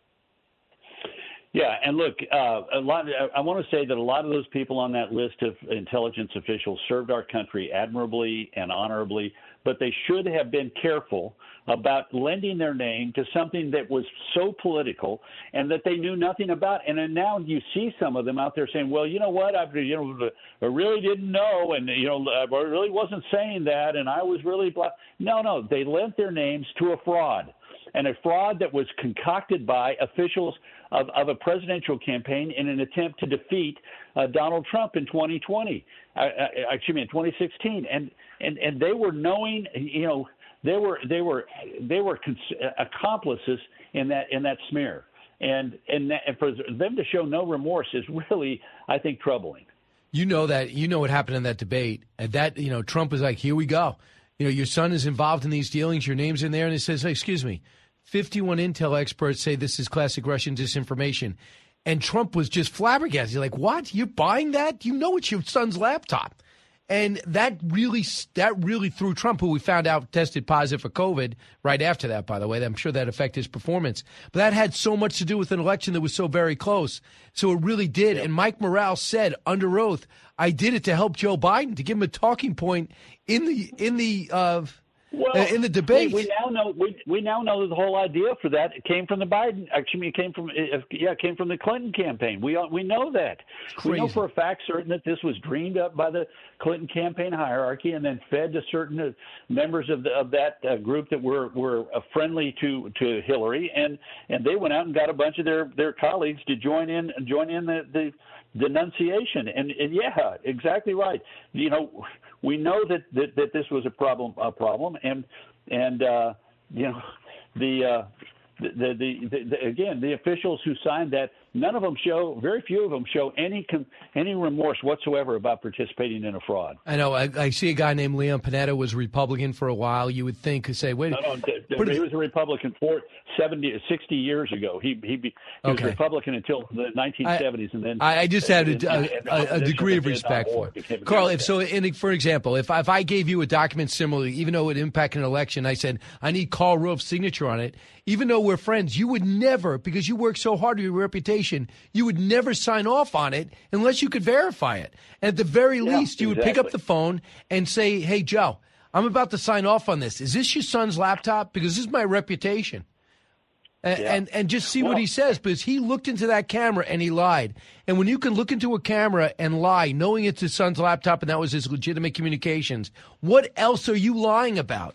Yeah, and look, uh, a lot. I want to say that a lot of those people on that list of intelligence officials served our country admirably and honorably, but they should have been careful about lending their name to something that was so political and that they knew nothing about. And then now you see some of them out there saying, well, you know what, I, you know, I really didn't know, and, you know, I really wasn't saying that, and I was really blah. No, no, they lent their names to a fraud, and a fraud that was concocted by officials of, of a presidential campaign in an attempt to defeat uh, Donald Trump in twenty twenty, uh, uh, excuse me, in twenty sixteen. And, and, and they were knowing, you know, They were they were they were cons- accomplices in that in that smear, and and, that, and for them to show no remorse is really, I think, troubling. You know that you know what happened in that debate. And that you know Trump was like, "Here we go. You know, your son is involved in these dealings. Your name's in there." And it says, hey, "Excuse me, fifty-one intel experts say this is classic Russian disinformation." And Trump was just flabbergasted. He's like, "What? You're buying that? You know it's your son's laptop." And that really that really threw Trump, who we found out tested positive for COVID right after that, by the way. I'm sure that affected his performance. But that had so much to do with an election that was so very close. So it really did. Yeah. And Mike Morales said under oath, I did it to help Joe Biden, to give him a talking point in the in the uh, well, uh, in the debate. We, we now know we we now know that the whole idea for that came from the Biden. Actually, it came from uh, yeah, it came from the Clinton campaign. We we know that. We know for a fact certain that this was dreamed up by the Clinton campaign hierarchy and then fed to certain uh, members of the, of that uh, group that were were uh, friendly to, to Hillary, and, and they went out and got a bunch of their, their colleagues to join in join in the, the denunciation. And, and yeah, exactly right. You know, we know that, that, that this was a problem a problem, and and uh, you know the. Uh, The, the, the, the again, the officials who signed that none of them show, very few of them show any con, any remorse whatsoever about participating in a fraud. I know. I, I see a guy named Leon Panetta was Republican for a while. You would think, could say, wait. No, no, th- th- he was a Republican for seventy, sixty years ago. He he, he okay. was Republican until the nineteen seventies, I, and then I, I just had and, a, and, a, and, a, a degree of respect for him. Carl, if so, in, for example, if if I gave you a document similarly, even though it would impact an election, I said I need Karl Rove's signature on it. Even though we're friends, you would never, because you work so hard on your reputation, you would never sign off on it unless you could verify it. And at the very yeah, least, you exactly. would pick up the phone and say, hey, Joe, I'm about to sign off on this. Is this your son's laptop? Because this is my reputation. And, yeah. and and just see well, what he says, because he looked into that camera and he lied. And when you can look into a camera and lie, knowing it's his son's laptop and that was his legitimate communications, what else are you lying about?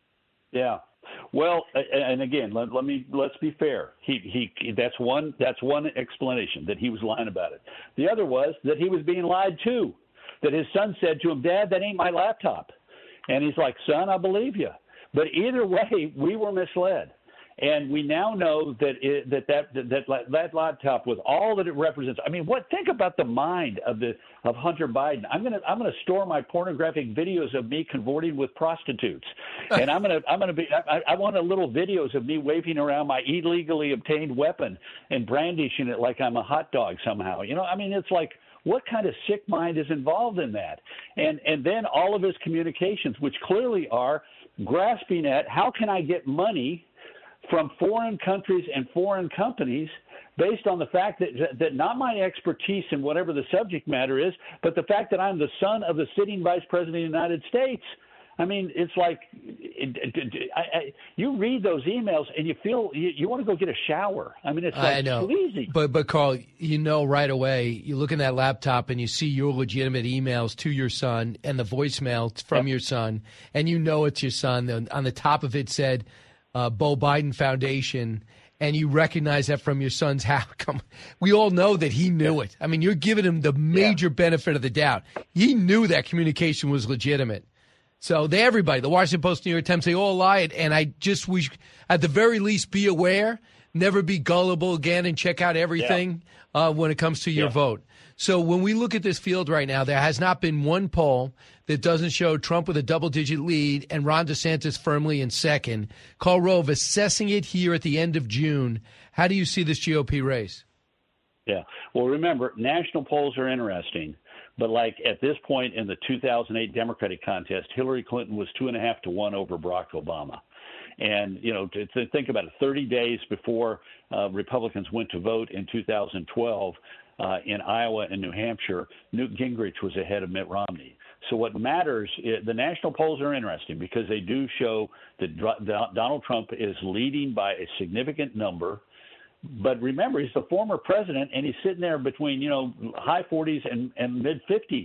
Yeah. Well, and again, let, let me let's be fair. He he that's one that's one explanation that he was lying about it. The other was that he was being lied to. That his son said to him, "Dad, that ain't my laptop," and he's like, "Son, I believe you." But either way, we were misled. And we now know that it, that, that that that that laptop, with all that it represents. I mean, what? Think about the mind of the of Hunter Biden. I'm gonna I'm gonna store my pornographic videos of me cavorting with prostitutes, and I'm gonna I'm gonna be. I, I want a little videos of me waving around my illegally obtained weapon and brandishing it like I'm a hot dog somehow. You know, I mean, it's like, what kind of sick mind is involved in that? And and then all of his communications, which clearly are grasping at how can I get money from foreign countries and foreign companies based on the fact that that not my expertise in whatever the subject matter is, but the fact that I'm the son of the sitting vice president of the United States. I mean, it's like it, it, it, I, I, you read those emails and you feel you, you want to go get a shower. I mean, it's like I know. sleazy. But, but Carl, you know right away, you look in that laptop and you see your legitimate emails to your son and the voicemail from yep. your son, and you know it's your son. On the top of it said, Uh, Beau Biden Foundation, and you recognize that from your son's house. We all know that he knew yeah. it. I mean, you're giving him the major yeah. benefit of the doubt. He knew that communication was legitimate. So they, everybody, the Washington Post, New York Times, they all lied. And I just wish, at the very least, be aware, never be gullible again, and check out everything yeah. uh, when it comes to your yeah. vote. So when we look at this field right now, there has not been one poll that doesn't show Trump with a double-digit lead and Ron DeSantis firmly in second. Karl Rove, assessing it here at the end of June, how do you see this G O P race? Yeah. Well, remember, national polls are interesting. But like at this point in the two thousand eight Democratic contest, Hillary Clinton was two and a half to one over Barack Obama. And, you know, to, to think about it, thirty days before uh, Republicans went to vote in two thousand twelve uh, in Iowa and New Hampshire, Newt Gingrich was ahead of Mitt Romney. So what matters, is, the national polls are interesting because they do show that Donald Trump is leading by a significant number. But remember, he's the former president, and he's sitting there between, you know, high forties and, and mid fifties.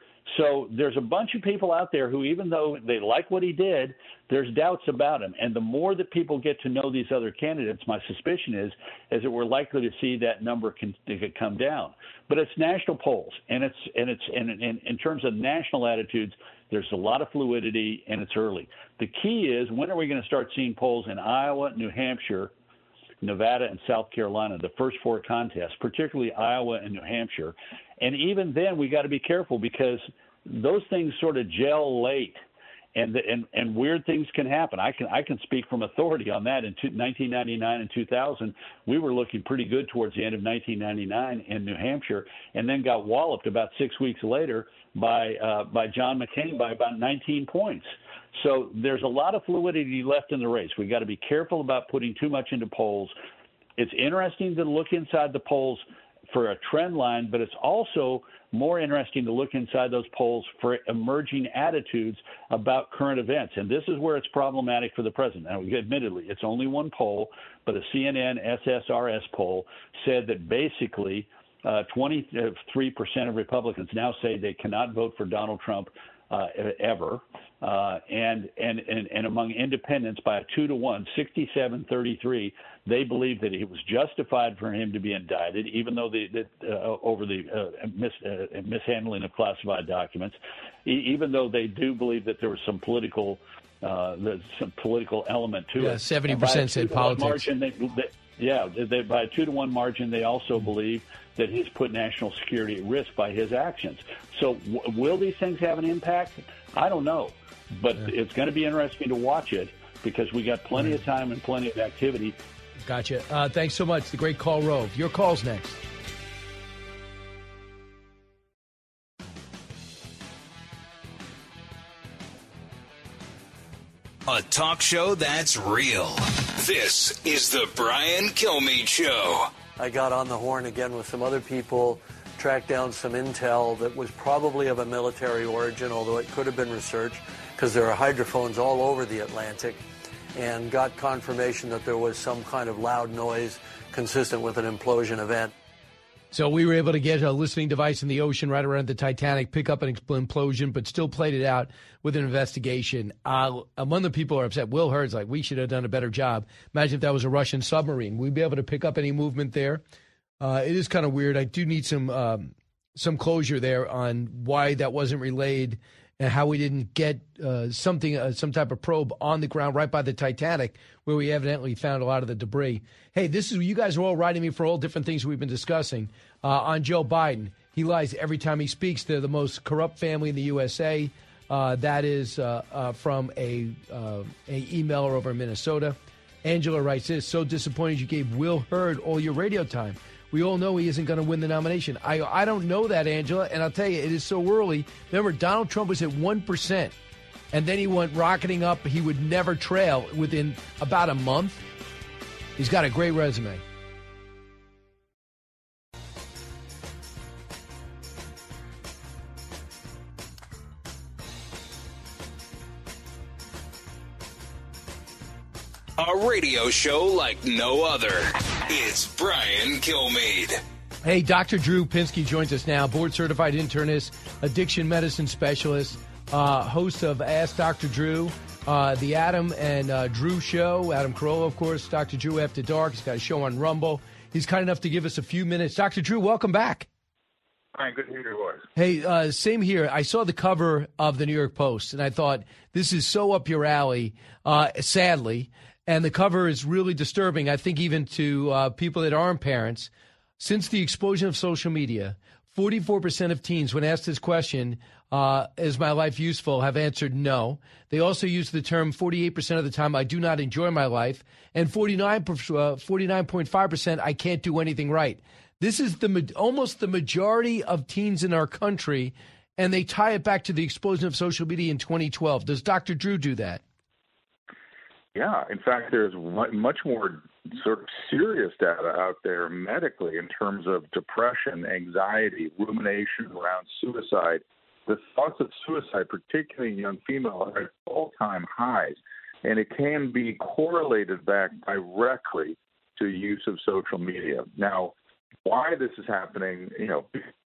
So there's a bunch of people out there who, even though they like what he did, there's doubts about him. And the more that people get to know these other candidates, my suspicion is, is that we're likely to see that number can, can come down. But it's national polls, and it's and it's and in, in terms of national attitudes, there's a lot of fluidity, and it's early. The key is, when are we going to start seeing polls in Iowa, New Hampshire, Nevada, and South Carolina, the first four contests, particularly Iowa and New Hampshire. And even then, we got to be careful because those things sort of gel late, and and and weird things can happen. I can I can speak from authority on that. In nineteen ninety-nine and two thousand, we were looking pretty good towards the end of nineteen ninety-nine in New Hampshire, and then got walloped about six weeks later by uh, by John McCain by about nineteen points. So there's a lot of fluidity left in the race. We've got to be careful about putting too much into polls. It's interesting to look inside the polls for a trend line, but it's also more interesting to look inside those polls for emerging attitudes about current events. And this is where it's problematic for the president. Now, admittedly, it's only one poll, but a C N N S S R S poll said that basically uh, twenty-three percent of Republicans now say they cannot vote for Donald Trump Uh, ever, uh, and, and and and among independents by a two to one, sixty-seven thirty-three, they believe that it was justified for him to be indicted, even though the, the uh, over the uh, mis, uh, mishandling of classified documents, e- even though they do believe that there was some political uh, some political element to yeah, it. seventy percent said politics. Margin, they, they, Yeah, they, by a two to one margin, they also believe that he's put national security at risk by his actions. So w- will these things have an impact? I don't know, but yeah. it's going to be interesting to watch it because we got plenty of time and plenty of activity. Gotcha. Uh, thanks so much. The great Karl Rove. Your call's next. A talk show that's real. This is the Brian Kilmeade Show. I got on the horn again with some other people, tracked down some intel that was probably of a military origin, although it could have been research, because there are hydrophones all over the Atlantic, and got confirmation that there was some kind of loud noise consistent with an implosion event. So we were able to get a listening device in the ocean right around the Titanic, pick up an implosion, but still played it out with an investigation. Uh, among the people who are upset, Will Hurd's like, we should have done a better job. Imagine if that was a Russian submarine. We'd be able to pick up any movement there. Uh, it is kind of weird. I do need some um, some closure there on why that wasn't relayed and how we didn't get uh, something, uh, some type of probe on the ground right by the Titanic, where we evidently found a lot of the debris. Hey, this is you guys are all writing me for all different things we've been discussing uh, on Joe Biden. He lies every time he speaks. They're the most corrupt family in the U S A. Uh, that is uh, uh, from a uh, a emailer over in Minnesota. Angela writes this: so disappointed you gave Will Hurd all your radio time. We all know he isn't going to win the nomination. I I don't know that, Angela, and I'll tell you, it is so early. Remember, Donald Trump was at one percent, and then he went rocketing up. He would never trail within about a month. He's got a great resume. A radio show like no other. It's Brian Kilmeade. Hey, Doctor Drew Pinsky joins us now, board-certified internist, addiction medicine specialist, uh, host of Ask Doctor Drew, uh, the Adam and uh, Drew Show. Adam Carolla, of course, Doctor Drew After Dark. He's got a show on Rumble. He's kind enough to give us a few minutes. Doctor Drew, welcome back. Hi, good to hear your voice. Hey, uh, same here. I saw the cover of the New York Post, and I thought, this is so up your alley, uh, sadly. And the cover is really disturbing, I think, even to uh, people that aren't parents. Since the explosion of social media, forty-four percent of teens, when asked this question, uh, is my life useful, have answered no. They also use the term forty-eight percent of the time, I do not enjoy my life, and forty-nine, uh, forty-nine point five percent, I can't do anything right. This is the almost the majority of teens in our country, and they tie it back to the explosion of social media in twenty twelve. Does Doctor Drew do that? Yeah, in fact, there's much more sort of serious data out there medically in terms of depression, anxiety, rumination around suicide. The thoughts of suicide, particularly in young females, are at all-time highs, and it can be correlated back directly to use of social media. Now, why this is happening, you know.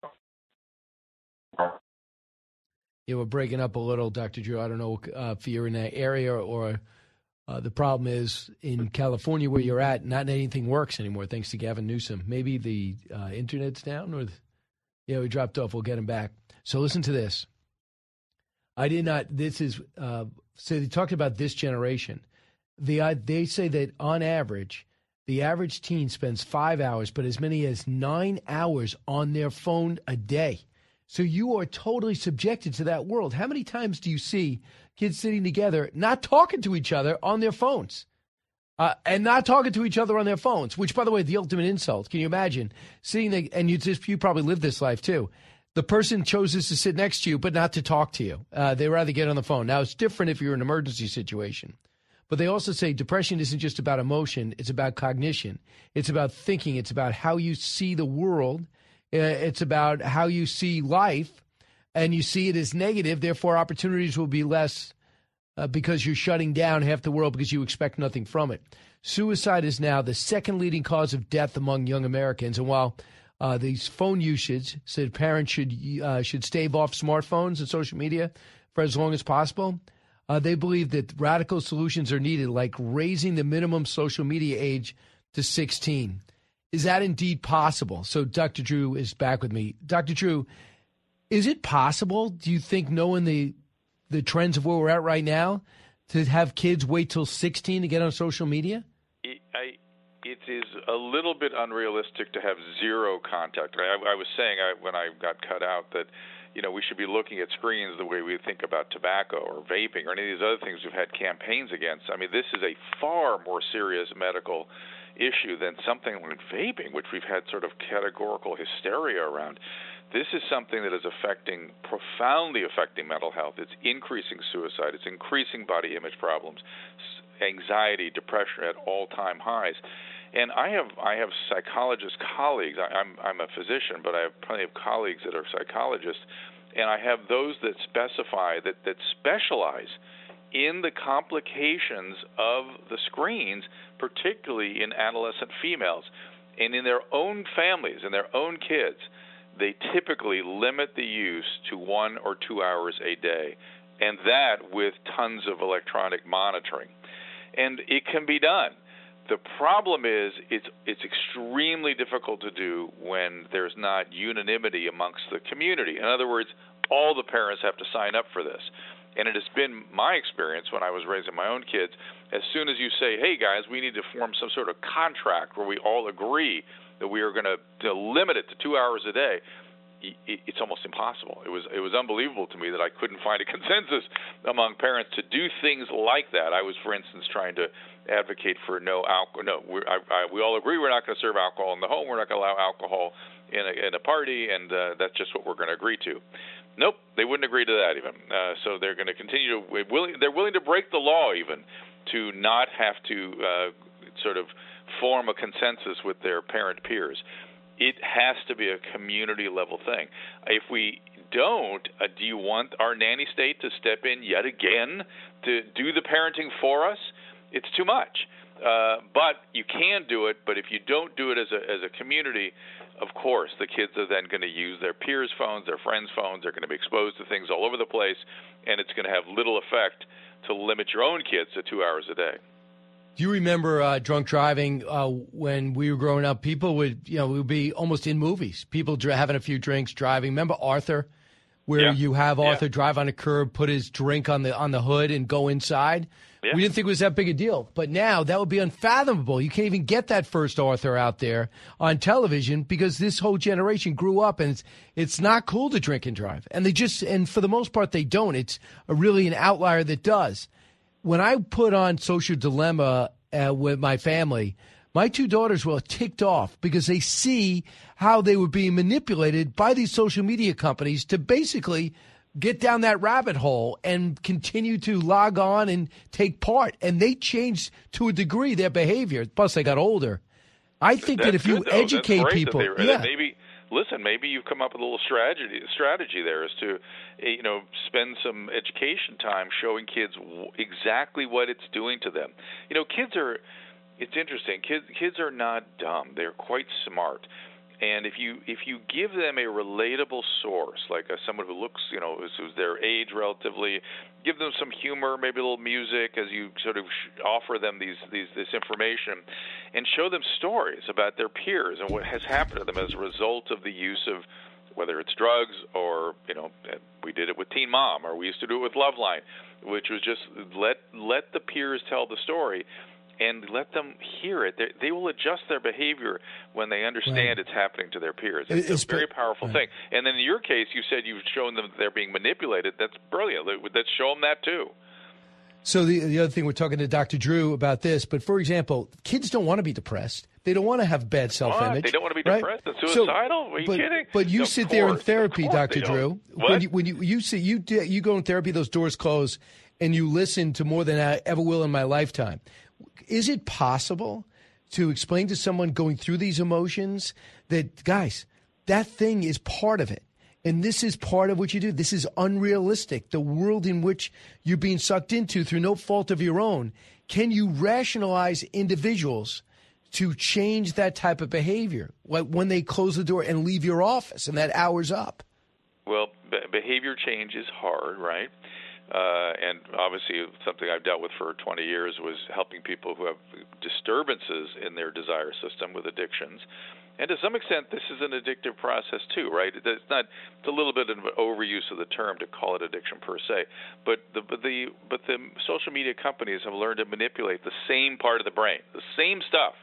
Yeah, we're breaking up a little, Doctor Drew. I don't know uh, if you're in that area or uh, the problem is in California where you're at, not anything works anymore, thanks to Gavin Newsom. Maybe the uh, internet's down or, the, yeah, we dropped off. We'll get him back. So listen to this. I did not, this is, uh, so they talked about this generation. The, uh, they say that on average, the average teen spends five hours, but as many as nine hours on their phone a day. So you are totally subjected to that world. How many times do you see kids sitting together, not talking to each other on their phones, uh, and not talking to each other on their phones, which, by the way, the ultimate insult. Can you imagine sitting there, and you just, you probably lived this life too. The person chooses to sit next to you, but not to talk to you. Uh, they rather get on the phone. Now, it's different if you're in an emergency situation. But they also say depression isn't just about emotion. It's about cognition. It's about thinking. It's about how you see the world. Uh, it's about how you see life, and you see it as negative. Therefore, opportunities will be less uh, because you're shutting down half the world because you expect nothing from it. Suicide is now the second leading cause of death among young Americans. And while uh, these phone usage said parents should uh, should stave off smartphones and social media for as long as possible, Uh, they believe that radical solutions are needed, like raising the minimum social media age to sixteen. Is that indeed possible? So Doctor Drew is back with me. Doctor Drew, is it possible, do you think, knowing the the trends of where we're at right now, to have kids wait till sixteen to get on social media? It, I, it is a little bit unrealistic to have zero contact. I, I was saying I, when I got cut out that, you know, we should be looking at screens the way we think about tobacco or vaping or any of these other things we've had campaigns against. I mean, this is a far more serious medical issue than something like vaping, which we've had sort of categorical hysteria around. This is something that is affecting, profoundly affecting mental health. It's increasing suicide. It's increasing body image problems, anxiety, depression at all-time highs. And I have I have psychologist colleagues. I, I'm I'm a physician, but I have plenty of colleagues that are psychologists, and I have those that specify that that specialize in the complications of the screens, particularly in adolescent females, and in their own families and their own kids. They typically limit the use to one or two hours a day, and that with tons of electronic monitoring. And it can be done. The problem is it's it's extremely difficult to do when there's not unanimity amongst the community. In other words, all the parents have to sign up for this. And it has been my experience when I was raising my own kids, as soon as you say, hey, guys, we need to form some sort of contract where we all agree that we are going to limit it to two hours a day, it's almost impossible. It was it was unbelievable to me that I couldn't find a consensus among parents to do things like that. I was, for instance, trying to advocate for no alcohol. No, we're, I, I, we all agree we're not going to serve alcohol in the home. We're not going to allow alcohol in a, in a party, and uh, that's just what we're going to agree to. Nope, they wouldn't agree to that even. Uh, so they're going to continue to willing. They're willing to break the law even to not have to uh, sort of form a consensus with their parent peers. It has to be a community-level thing. If we don't, uh, do you want our nanny state to step in yet again to do the parenting for us? It's too much. Uh, but you can do it, but if you don't do it as a, as a community, of course, the kids are then going to use their peers' phones, their friends' phones. They're going to be exposed to things all over the place, and it's going to have little effect to limit your own kids to two hours a day. Do you remember uh, drunk driving uh, when we were growing up? People would, you know, we would be almost in movies. People dr- having a few drinks, driving. Remember Arthur, where yeah. you have Arthur yeah. drive on a curb, put his drink on the on the hood, and go inside? Yeah. We didn't think it was that big a deal. But now that would be unfathomable. You can't even get that first Arthur out there on television because this whole generation grew up, and it's, it's not cool to drink and drive. And they just, and for the most part, they don't. It's a really an outlier that does. When I put on Social Dilemma uh, with my family, my two daughters were ticked off because they see how they were being manipulated by these social media companies to basically get down that rabbit hole and continue to log on and take part. And they changed to a degree their behavior. Plus, they got older. I think That's that if you good, though. educate That's people, that they, yeah. maybe. Listen, maybe you've come up with a little strategy. Strategy there is to, you know, spend some education time showing kids exactly what it's doing to them. You know, kids are. It's interesting. Kids, kids are not dumb. They're quite smart. And if you if you give them a relatable source, like a, someone who looks, you know, who's, who's their age relatively, give them some humor, maybe a little music, as you sort of sh- offer them these, these this information, and show them stories about their peers and what has happened to them as a result of the use of whether it's drugs or, you know, we did it with Teen Mom, or we used to do it with Loveline, which was just let let the peers tell the story. And let them hear it. They, they will adjust their behavior when they understand right. it's happening to their peers. It's, it's a very powerful right. thing. And then in your case, you said you've shown them that they're being manipulated. That's brilliant. Let's show them that too. So the the other thing, we're talking to Doctor Drew about this, but for example, kids don't want to be depressed. They don't want to have bad self-image. They don't want to be right? depressed and suicidal? So, Are you but, kidding? But you of sit course, there in therapy, Doctor Drew. What? When you when you you see you you go in therapy, those doors close, and you listen to more than I ever will in my lifetime. Is it possible to explain to someone going through these emotions that, guys, that thing is part of it, and this is part of what you do? This is unrealistic. The world in which you're being sucked into through no fault of your own. Can you rationalize individuals to change that type of behavior, like when they close the door and leave your office and that hour's up? Well, be- behavior change is hard, right? Uh, and obviously something I've dealt with for twenty years was helping people who have disturbances in their desire system with addictions. And to some extent, this is an addictive process too, right? It's not. It's a little bit of an overuse of the term to call it addiction per se. But the but the but the social media companies have learned to manipulate the same part of the brain, the same stuff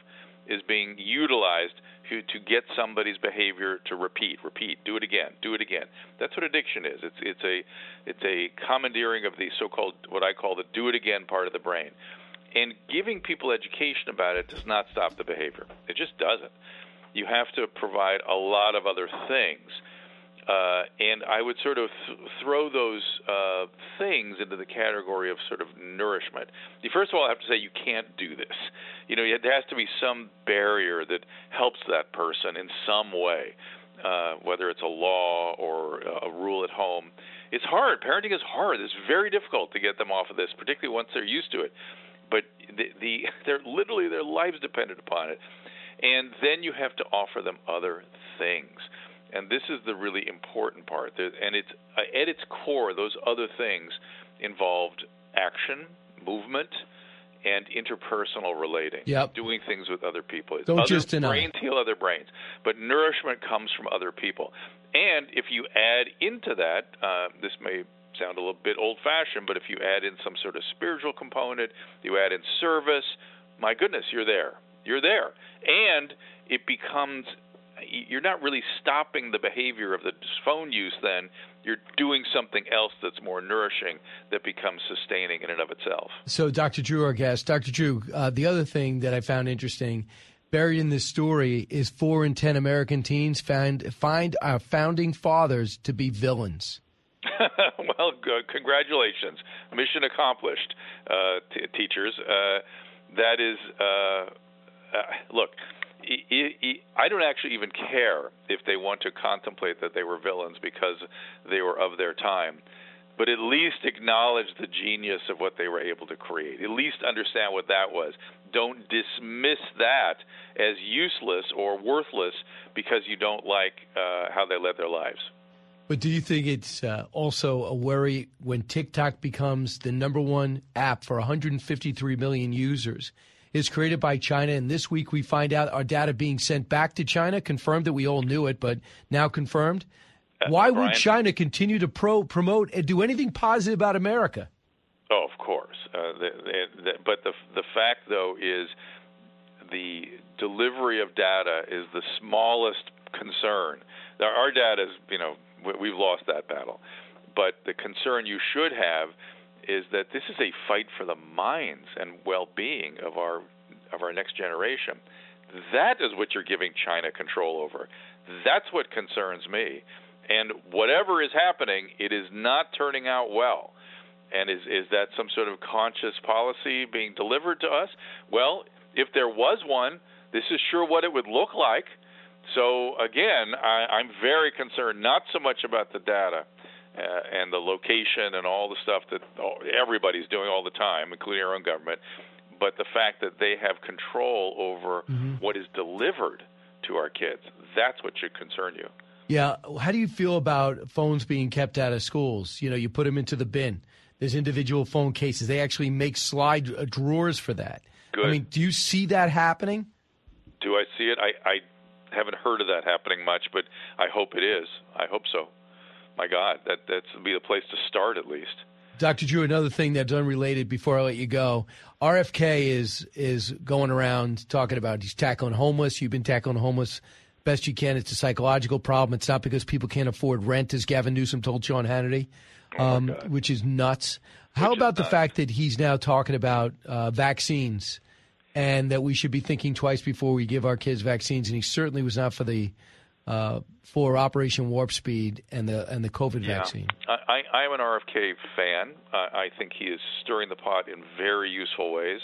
is being utilized to, to get somebody's behavior to repeat, repeat, do it again, do it again. That's what addiction is. It's it's a it's a commandeering of the so-called, what I call the do it again part of the brain. And giving people education about it does not stop the behavior. It just doesn't. You have to provide a lot of other things. Uh, and I would sort of th- throw those uh, things into the category of sort of nourishment. You first of all have to say you can't do this. You know, there has to be some barrier that helps that person in some way, uh, whether it's a law or a rule at home. It's hard. Parenting is hard. It's very difficult to get them off of this, particularly once they're used to it. But the, the they're literally their lives dependent upon it. And then you have to offer them other things. And this is the really important part. And it's at its core, those other things involved action, movement, and interpersonal relating, yep. doing things with other people. Don't other just deny. Brains heal other brains. But nourishment comes from other people. And if you add into that, uh, this may sound a little bit old-fashioned, but if you add in some sort of spiritual component, you add in service, my goodness, you're there. You're there. And it becomes, you're not really stopping the behavior of the phone use then. You're doing something else that's more nourishing that becomes sustaining in and of itself. So, Doctor Drew, our guest, Doctor Drew, uh, the other thing that I found interesting, buried in this story, is four in ten American teens find, find our founding fathers to be villains. Well, good. Congratulations. Mission accomplished, uh, t- teachers. Uh, that is, uh, uh, look, I don't actually even care if they want to contemplate that they were villains because they were of their time, but at least acknowledge the genius of what they were able to create. At least understand what that was. Don't dismiss that as useless or worthless because you don't like uh, how they led their lives. But do you think it's uh, also a worry when TikTok becomes the number one app for one hundred fifty-three million users? Is created by China, and this week we find out our data being sent back to China, confirmed that we all knew it, but now confirmed. Uh, Why Brian? would China continue to pro promote and do anything positive about America? Oh, of course. Uh, the, the, the, but the the fact, though, is the delivery of data is the smallest concern. Now, our data is, you know, we've lost that battle. But the concern you should have is that this is a fight for the minds and well-being of our of our next generation. That is what you're giving China control over. That's what concerns me. And whatever is happening, it is not turning out well. And is is that some sort of conscious policy being delivered to us? Well, if there was one, this is sure what it would look like. So, again, I, I'm very concerned not so much about the data Uh, and the location and all the stuff that everybody's doing all the time, including our own government, but the fact that they have control over mm-hmm. what is delivered to our kids. That's what should concern you. Yeah. How do you feel about phones being kept out of schools? You know, you put them into the bin. There's individual phone cases. They actually make slide drawers for that. Good. I mean, do you see that happening? Do I see it? I, I haven't heard of that happening much, but I hope it is. I hope so. My God, that that's be the place to start at least. Doctor Drew, another thing that's unrelated before I let you go, R F K is is going around talking about he's tackling homeless. You've been tackling homeless best you can. It's a psychological problem. It's not because people can't afford rent, as Gavin Newsom told Sean Hannity, um, oh which is nuts. How which about the nuts. fact that he's now talking about uh, vaccines and that we should be thinking twice before we give our kids vaccines? And he certainly was not for the uh, for Operation Warp Speed and the and the COVID yeah. vaccine. I, I am an R F K fan. I, I think he is stirring the pot in very useful ways.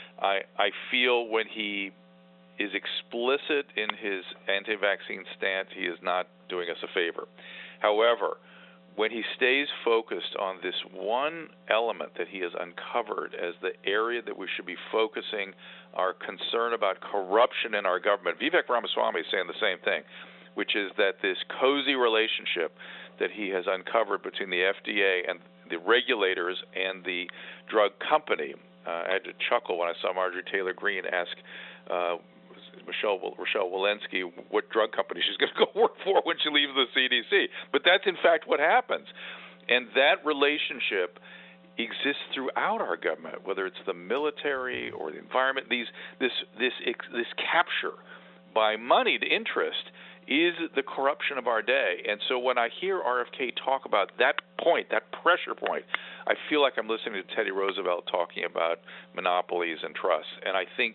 I I feel when he is explicit in his anti-vaccine stance, he is not doing us a favor. However, when he stays focused on this one element that he has uncovered as the area that we should be focusing our concern about corruption in our government, Vivek Ramaswamy is saying the same thing, which is that this cozy relationship that he has uncovered between the F D A and the regulators and the drug company. Uh, I had to chuckle when I saw Marjorie Taylor Greene ask uh, Michelle Rochelle Walensky what drug company she's going to go work for when she leaves the C D C. But that's, in fact, what happens. And that relationship exists throughout our government, whether it's the military or the environment. These this this this capture by moneyed interest is the corruption of our day. And so when I hear R F K talk about that point, that pressure point, I feel like I'm listening to Teddy Roosevelt talking about monopolies and trusts. And I think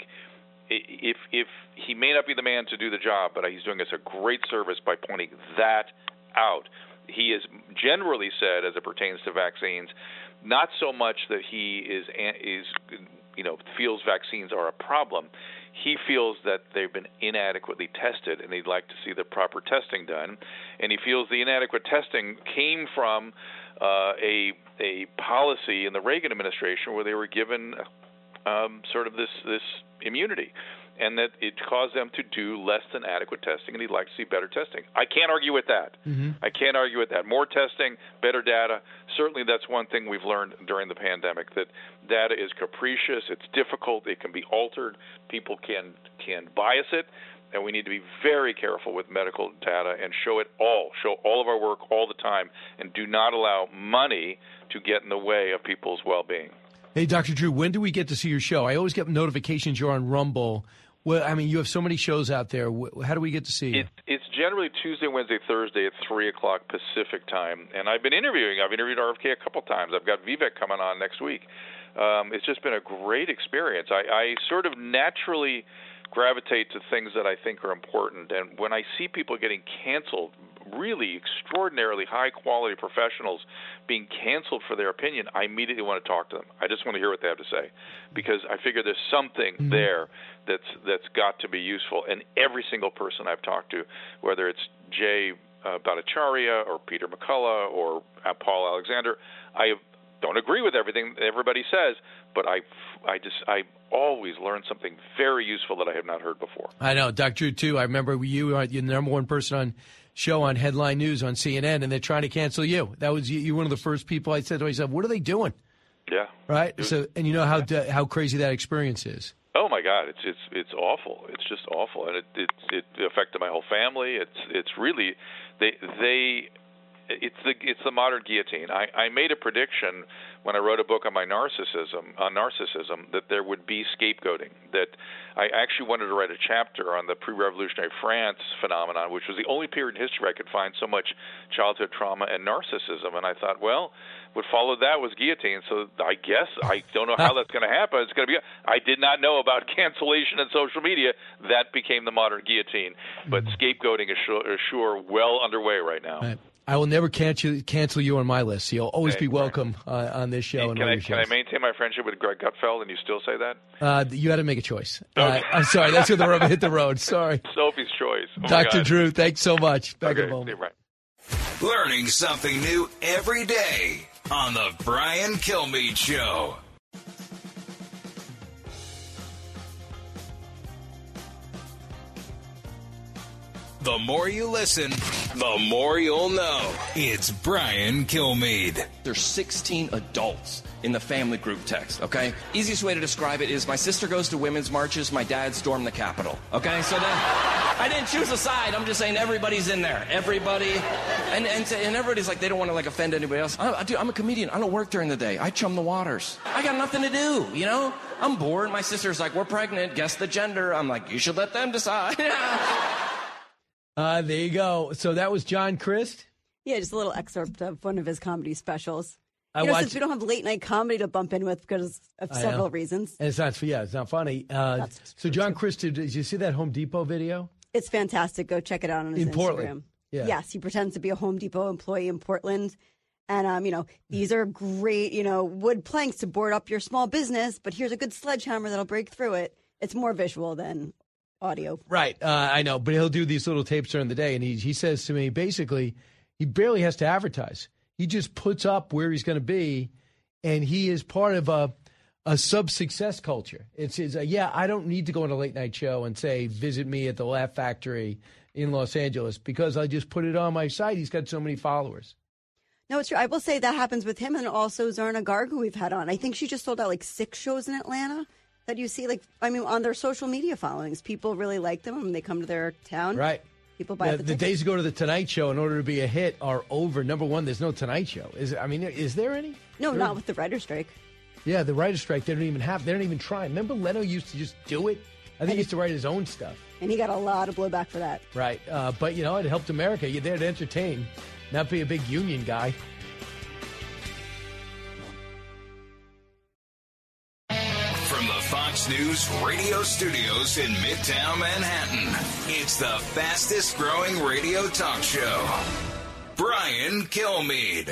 if if he may not be the man to do the job, but he's doing us a great service by pointing that out. He has generally said, as it pertains to vaccines, not so much that he is is you know feels vaccines are a problem. He feels that they've been inadequately tested, and he'd like to see the proper testing done. And he feels the inadequate testing came from uh, a a policy in the Reagan administration where they were given um, sort of this this immunity, and that it caused them to do less than adequate testing, and he'd like to see better testing. I can't argue with that. Mm-hmm. I can't argue with that. More testing, better data. Certainly that's one thing we've learned during the pandemic, that data is capricious, it's difficult, it can be altered, people can can bias it, and we need to be very careful with medical data and show it all, show all of our work all the time, and do not allow money to get in the way of people's well-being. Hey, Doctor Drew, when do we get to see your show? I always get notifications you're on Rumble. Well, I mean, you have so many shows out there. How do we get to see you? It's, it's generally Tuesday, Wednesday, Thursday at three o'clock Pacific time. And I've been interviewing. I've interviewed R F K a couple times. I've got Vivek coming on next week. Um, it's just been a great experience. I, I sort of naturally gravitate to things that I think are important. And when I see people getting canceled, really extraordinarily high-quality professionals being canceled for their opinion, I immediately want to talk to them. I just want to hear what they have to say, because I figure there's something mm-hmm. there that's that's got to be useful. And every single person I've talked to, whether it's Jay uh, Bhattacharya or Peter McCullough or uh, Paul Alexander, I don't agree with everything everybody says, but I, I just I always learn something very useful that I have not heard before. I know, Doctor Drew, too. I remember you are the number one person on show on Headline News on C N N, and they're trying to cancel you. That was you, you were one of the first people I said to myself, what are they doing? Yeah. Right? So, and you know how how how crazy that experience is. Oh my God, it's it's it's awful. It's just awful, and it it, it affected my whole family. It's it's really they they it's the it's the modern guillotine. I, I made a prediction when I wrote a book on my narcissism on narcissism that there would be scapegoating. That I actually wanted to write a chapter on the pre-revolutionary France phenomenon, which was the only period in history I could find so much childhood trauma and narcissism. And I thought, well, what followed that was guillotine. So I guess I don't know how that's going to happen. It's going to be. I did not know about cancellation and social media. That became the modern guillotine. But scapegoating is sure, is sure well underway right now. Right. I will never cancel cancel you on my list. So you'll always okay, be welcome uh, on this show. Hey, and can, all I, your can I maintain my friendship with Greg Gutfeld, and you still say that? Uh, you had to make a choice. Okay. Uh, I'm sorry. That's where the rubber hit the road. Sorry. Sophie's choice. Oh Doctor Drew, thanks so much. Back okay, in a moment. right. Learning something new every day on the Brian Kilmeade Show. The more you listen, the more you'll know. It's Brian Kilmeade. There's sixteen adults in the family group text, okay? Easiest way to describe it is my sister goes to women's marches, my dad stormed the Capitol, okay? So then, I didn't choose a side. I'm just saying everybody's in there. Everybody, and and, and everybody's like, they don't want to like offend anybody else. I, I do, I'm a comedian. I don't work during the day. I chum the waters. I got nothing to do, you know? I'm bored. My sister's like, we're pregnant. Guess the gender. I'm like, you should let them decide. Uh, there you go. So that was John Crist? Yeah, just a little excerpt of one of his comedy specials. I you know, watched, since we don't have late night comedy to bump in with because of several reasons. And it's not, yeah, it's not funny. Uh, so John Crist, did, did you see that Home Depot video? It's fantastic. Go check it out on his in Instagram. Portland. Yeah. Yes, he pretends to be a Home Depot employee in Portland. And, um, you know, these are great, you know, wood planks to board up your small business, but here's a good sledgehammer that'll break through it. It's more visual than audio. Right. Uh, I know. But he'll do these little tapes during the day. And he, he says to me, basically, he barely has to advertise. He just puts up where he's going to be. And he is part of a, a sub-success culture. It's, it's a, yeah, I don't need to go on a late night show and say, visit me at the Laugh Factory in Los Angeles, because I just put it on my site. He's got so many followers. No, it's true. I will say that happens with him, and also Zarna Garg, who we've had on. I think she just sold out like six shows in Atlanta. That you see, like, I mean, on their social media followings, people really like them when they come to their town. Right. People buy the, the, the days to go to the Tonight Show in order to be a hit are over. Number one, there's no Tonight Show. Is I mean, is there any? No, there, not with the writer's strike. Yeah, the writer's strike. They don't even have. They don't even try. Remember, Leno used to just do it. I think he used to write his own stuff. And he got a lot of blowback for that. Right, uh, but you know, it helped America. You're there to entertain, not be a big union guy. From the Fox News radio studios in Midtown Manhattan, it's the fastest growing radio talk show. Brian Kilmeade.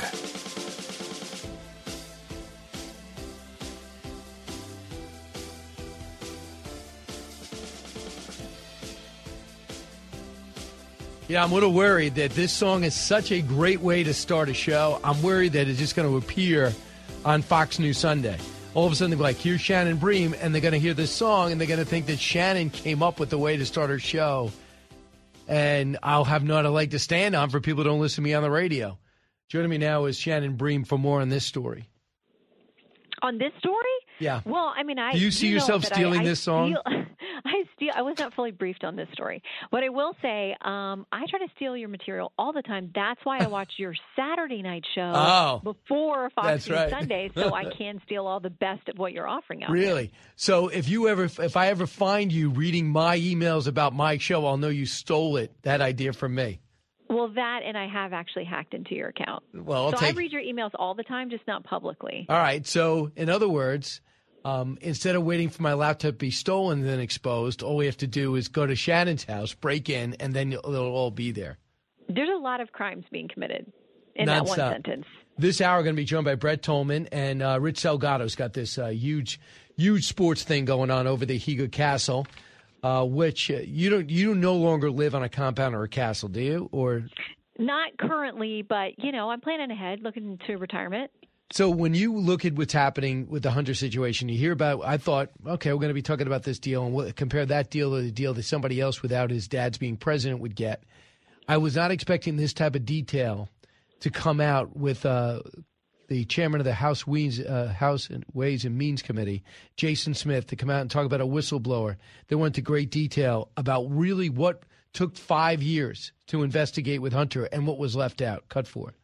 Yeah, I'm a little worried that this song is such a great way to start a show. I'm worried that it's just going to appear on Fox News Sunday. All of a sudden, they're like, here's Shannon Bream, and they're going to hear this song, and they're going to think that Shannon came up with the way to start her show. And I'll have not a leg to stand on for people who don't listen to me on the radio. Joining me now is Shannon Bream for more on this story. On this story? Yeah. Well, I mean, I do you see you yourself stealing I, I this song? Steal, I steal. I was not fully briefed on this story, but I will say um, I try to steal your material all the time. That's why I watch your Saturday night show oh, before Fox that's News right. Sunday, so I can steal all the best of what you're offering out there. Really? So if you ever, if I ever find you reading my emails about my show, I'll know you stole it. That idea from me. Well, that and I have actually hacked into your account. Well, I'll so take... I read your emails all the time, just not publicly. All right. So in other words, um, instead of waiting for my laptop to be stolen and then exposed, all we have to do is go to Shannon's house, break in, and then it'll all be there. There's a lot of crimes being committed in Non-stop. that one sentence. This hour, we're going to be joined by Brett Tolman, and uh, Rich Salgado's got this uh, huge, huge sports thing going on over the Higa Castle. Uh, which uh, you don't you no longer live on a compound or a castle, do you? Or not currently, but you know, I'm planning ahead, looking to retirement. So when you look at what's happening with the Hunter situation, you hear about. I thought, okay, we're going to be talking about this deal, and we'll compare that deal to the deal that somebody else without his dad's being president would get. I was not expecting this type of detail to come out with uh, the chairman of the House Ways, uh, House Ways and Means Committee, Jason Smith, to come out and talk about a whistleblower that went into great detail about really what took five years to investigate with Hunter and what was left out. Cut four.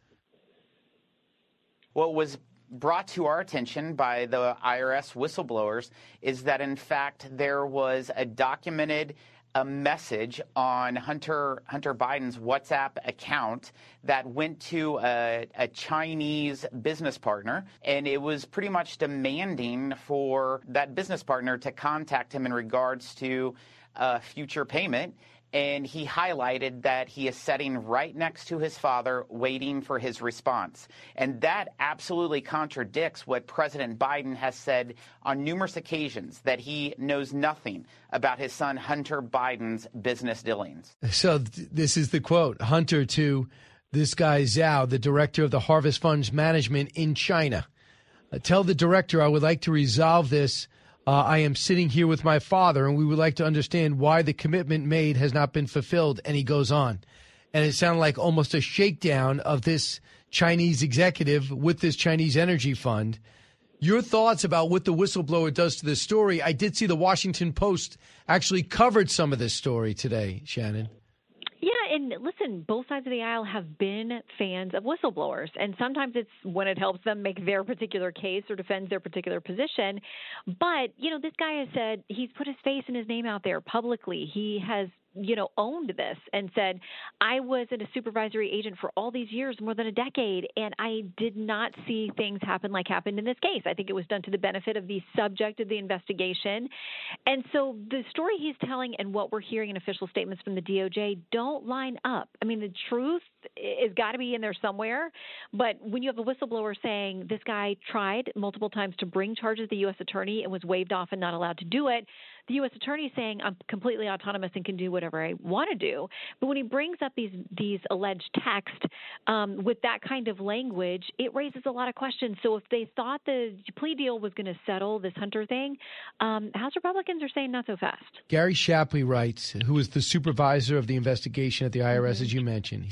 What was brought to our attention by the I R S whistleblowers is that, in fact, there was a documented a message on Hunter Hunter Biden's WhatsApp account that went to a, a Chinese business partner, and it was pretty much demanding for that business partner to contact him in regards to uh, future payment. And he highlighted that he is sitting right next to his father waiting for his response. And that absolutely contradicts what President Biden has said on numerous occasions, that he knows nothing about his son Hunter Biden's business dealings. So th- this is the quote. Hunter to this guy Zhao, the director of the Harvest Funds Management in China. Uh, tell the director I would like to resolve this. Uh, I am sitting here with my father, and we would like to understand why the commitment made has not been fulfilled. And he goes on. And it sounded like almost a shakedown of this Chinese executive with this Chinese energy fund. Your thoughts about what the whistleblower does to this story? I did see the Washington Post actually covered some of this story today, Shannon. Yeah, and listen, both sides of the aisle have been fans of whistleblowers, and sometimes it's when it helps them make their particular case or defends their particular position. But, you know, this guy has said he's put his face and his name out there publicly. He has, you know, owned this and said, I was a supervisory agent for all these years, more than a decade, and I did not see things happen like happened in this case. I think it was done to the benefit of the subject of the investigation. And so the story he's telling and what we're hearing in official statements from the D O J don't line up. I mean, the truth has got to be in there somewhere. But when you have a whistleblower saying this guy tried multiple times to bring charges to the U S attorney and was waved off and not allowed to do it, the U S attorney is saying I'm completely autonomous and can do whatever I want to do. But when he brings up these these alleged texts um, with that kind of language, it raises a lot of questions. So if they thought the plea deal was going to settle this Hunter thing, um, House Republicans are saying not so fast. Gary Shapley writes, who was the supervisor of the investigation at the I R S, mm-hmm. as you mentioned, he said at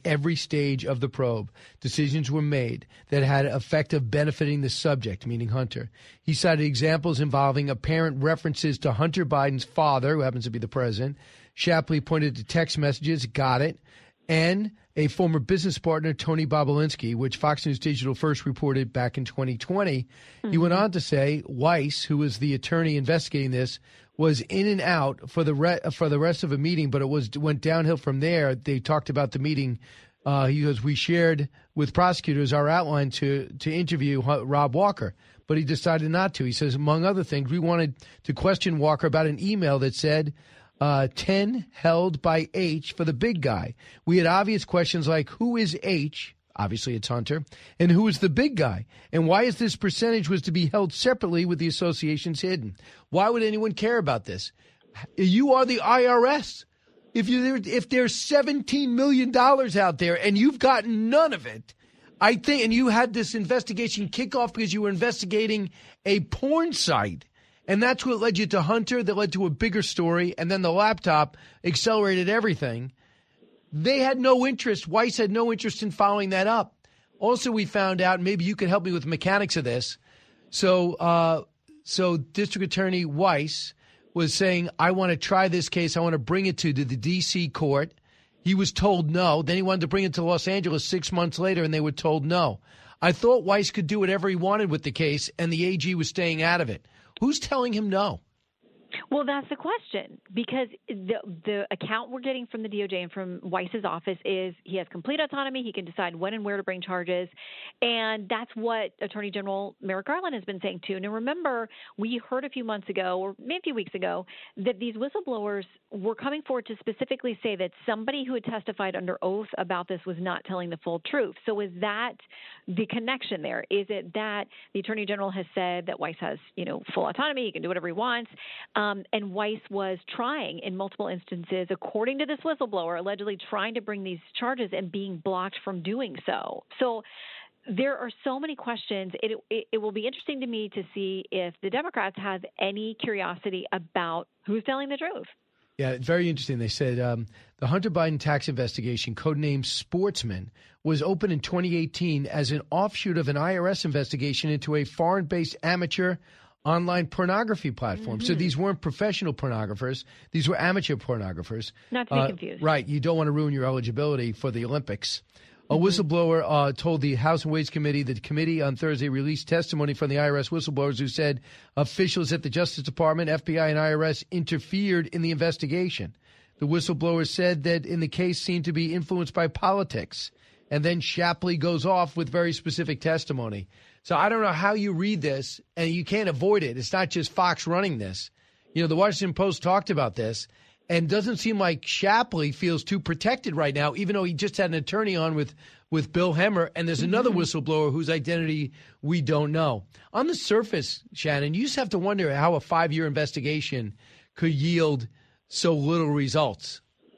every stage of the probe, decisions were made that had effect of benefiting the subject, meaning Hunter. He cited examples involving apparent references to Hunter Biden's father, who happens to be the president. Shapley pointed to text messages, got it, and a former business partner, Tony Bobulinski, which Fox News Digital first reported back in twenty twenty. Mm-hmm. He went on to say Weiss, who was the attorney investigating this, was in and out for the re- for the rest of a meeting, but it was went downhill from there. They talked about the meeting. Uh, he goes, we shared with prosecutors our outline to to interview Rob Walker, but he decided not to. He says, among other things, we wanted to question Walker about an email that said, Uh, ten held by H for the big guy. We had obvious questions like, who is H? Obviously, it's Hunter. And who is the big guy? And why is this percentage was to be held separately with the associations hidden? Why would anyone care about this? You are the I R S. If you if there's seventeen million dollars out there and you've gotten none of it, I think, and you had this investigation kick off because you were investigating a porn site. And that's what led you to Hunter, that led to a bigger story, and then the laptop accelerated everything. They had no interest. Weiss had no interest in following that up. Also, we found out, maybe you could help me with the mechanics of this. So, uh, so District Attorney Weiss was saying, I want to try this case. I want to bring it to the D C court. He was told no. Then he wanted to bring it to Los Angeles six months later, and they were told no. I thought Weiss could do whatever he wanted with the case, and the A G was staying out of it. Who's telling him no? Well, that's the question, because the the account we're getting from the D O J and from Weiss's office is he has complete autonomy. He can decide when and where to bring charges. And that's what Attorney General Merrick Garland has been saying, too. Now, remember, we heard a few months ago, or maybe a few weeks ago, that these whistleblowers were coming forward to specifically say that somebody who had testified under oath about this was not telling the full truth. So is that the connection there? Is it that the Attorney General has said that Weiss has, you know, full autonomy, he can do whatever he wants, um, and Weiss was trying in multiple instances, according to this whistleblower, allegedly trying to bring these charges and being blocked from doing so. So there are so many questions. It, it, it will be interesting to me to see if the Democrats have any curiosity about who's telling the truth. Yeah, very interesting. They said um, the Hunter Biden tax investigation, codenamed Sportsman, was opened in twenty eighteen as an offshoot of an I R S investigation into a foreign-based amateur online pornography platform. Mm-hmm. So these weren't professional pornographers. These were amateur pornographers. Not to be uh, confused. Right. You don't want to ruin your eligibility for the Olympics. A whistleblower uh, told the House and Ways Committee that the committee on Thursday released testimony from the I R S whistleblowers who said officials at the Justice Department, F B I, and I R S interfered in the investigation. The whistleblowers said that in the case seemed to be influenced by politics. And then Shapley goes off with very specific testimony. So I don't know how you read this, and you can't avoid it. It's not just Fox running this. You know, the Washington Post talked about this. And doesn't seem like Shapley feels too protected right now, even though he just had an attorney on with, with Bill Hemmer. And there's another whistleblower whose identity we don't know. On the surface, Shannon, you just have to wonder how a five-year investigation could yield so little results.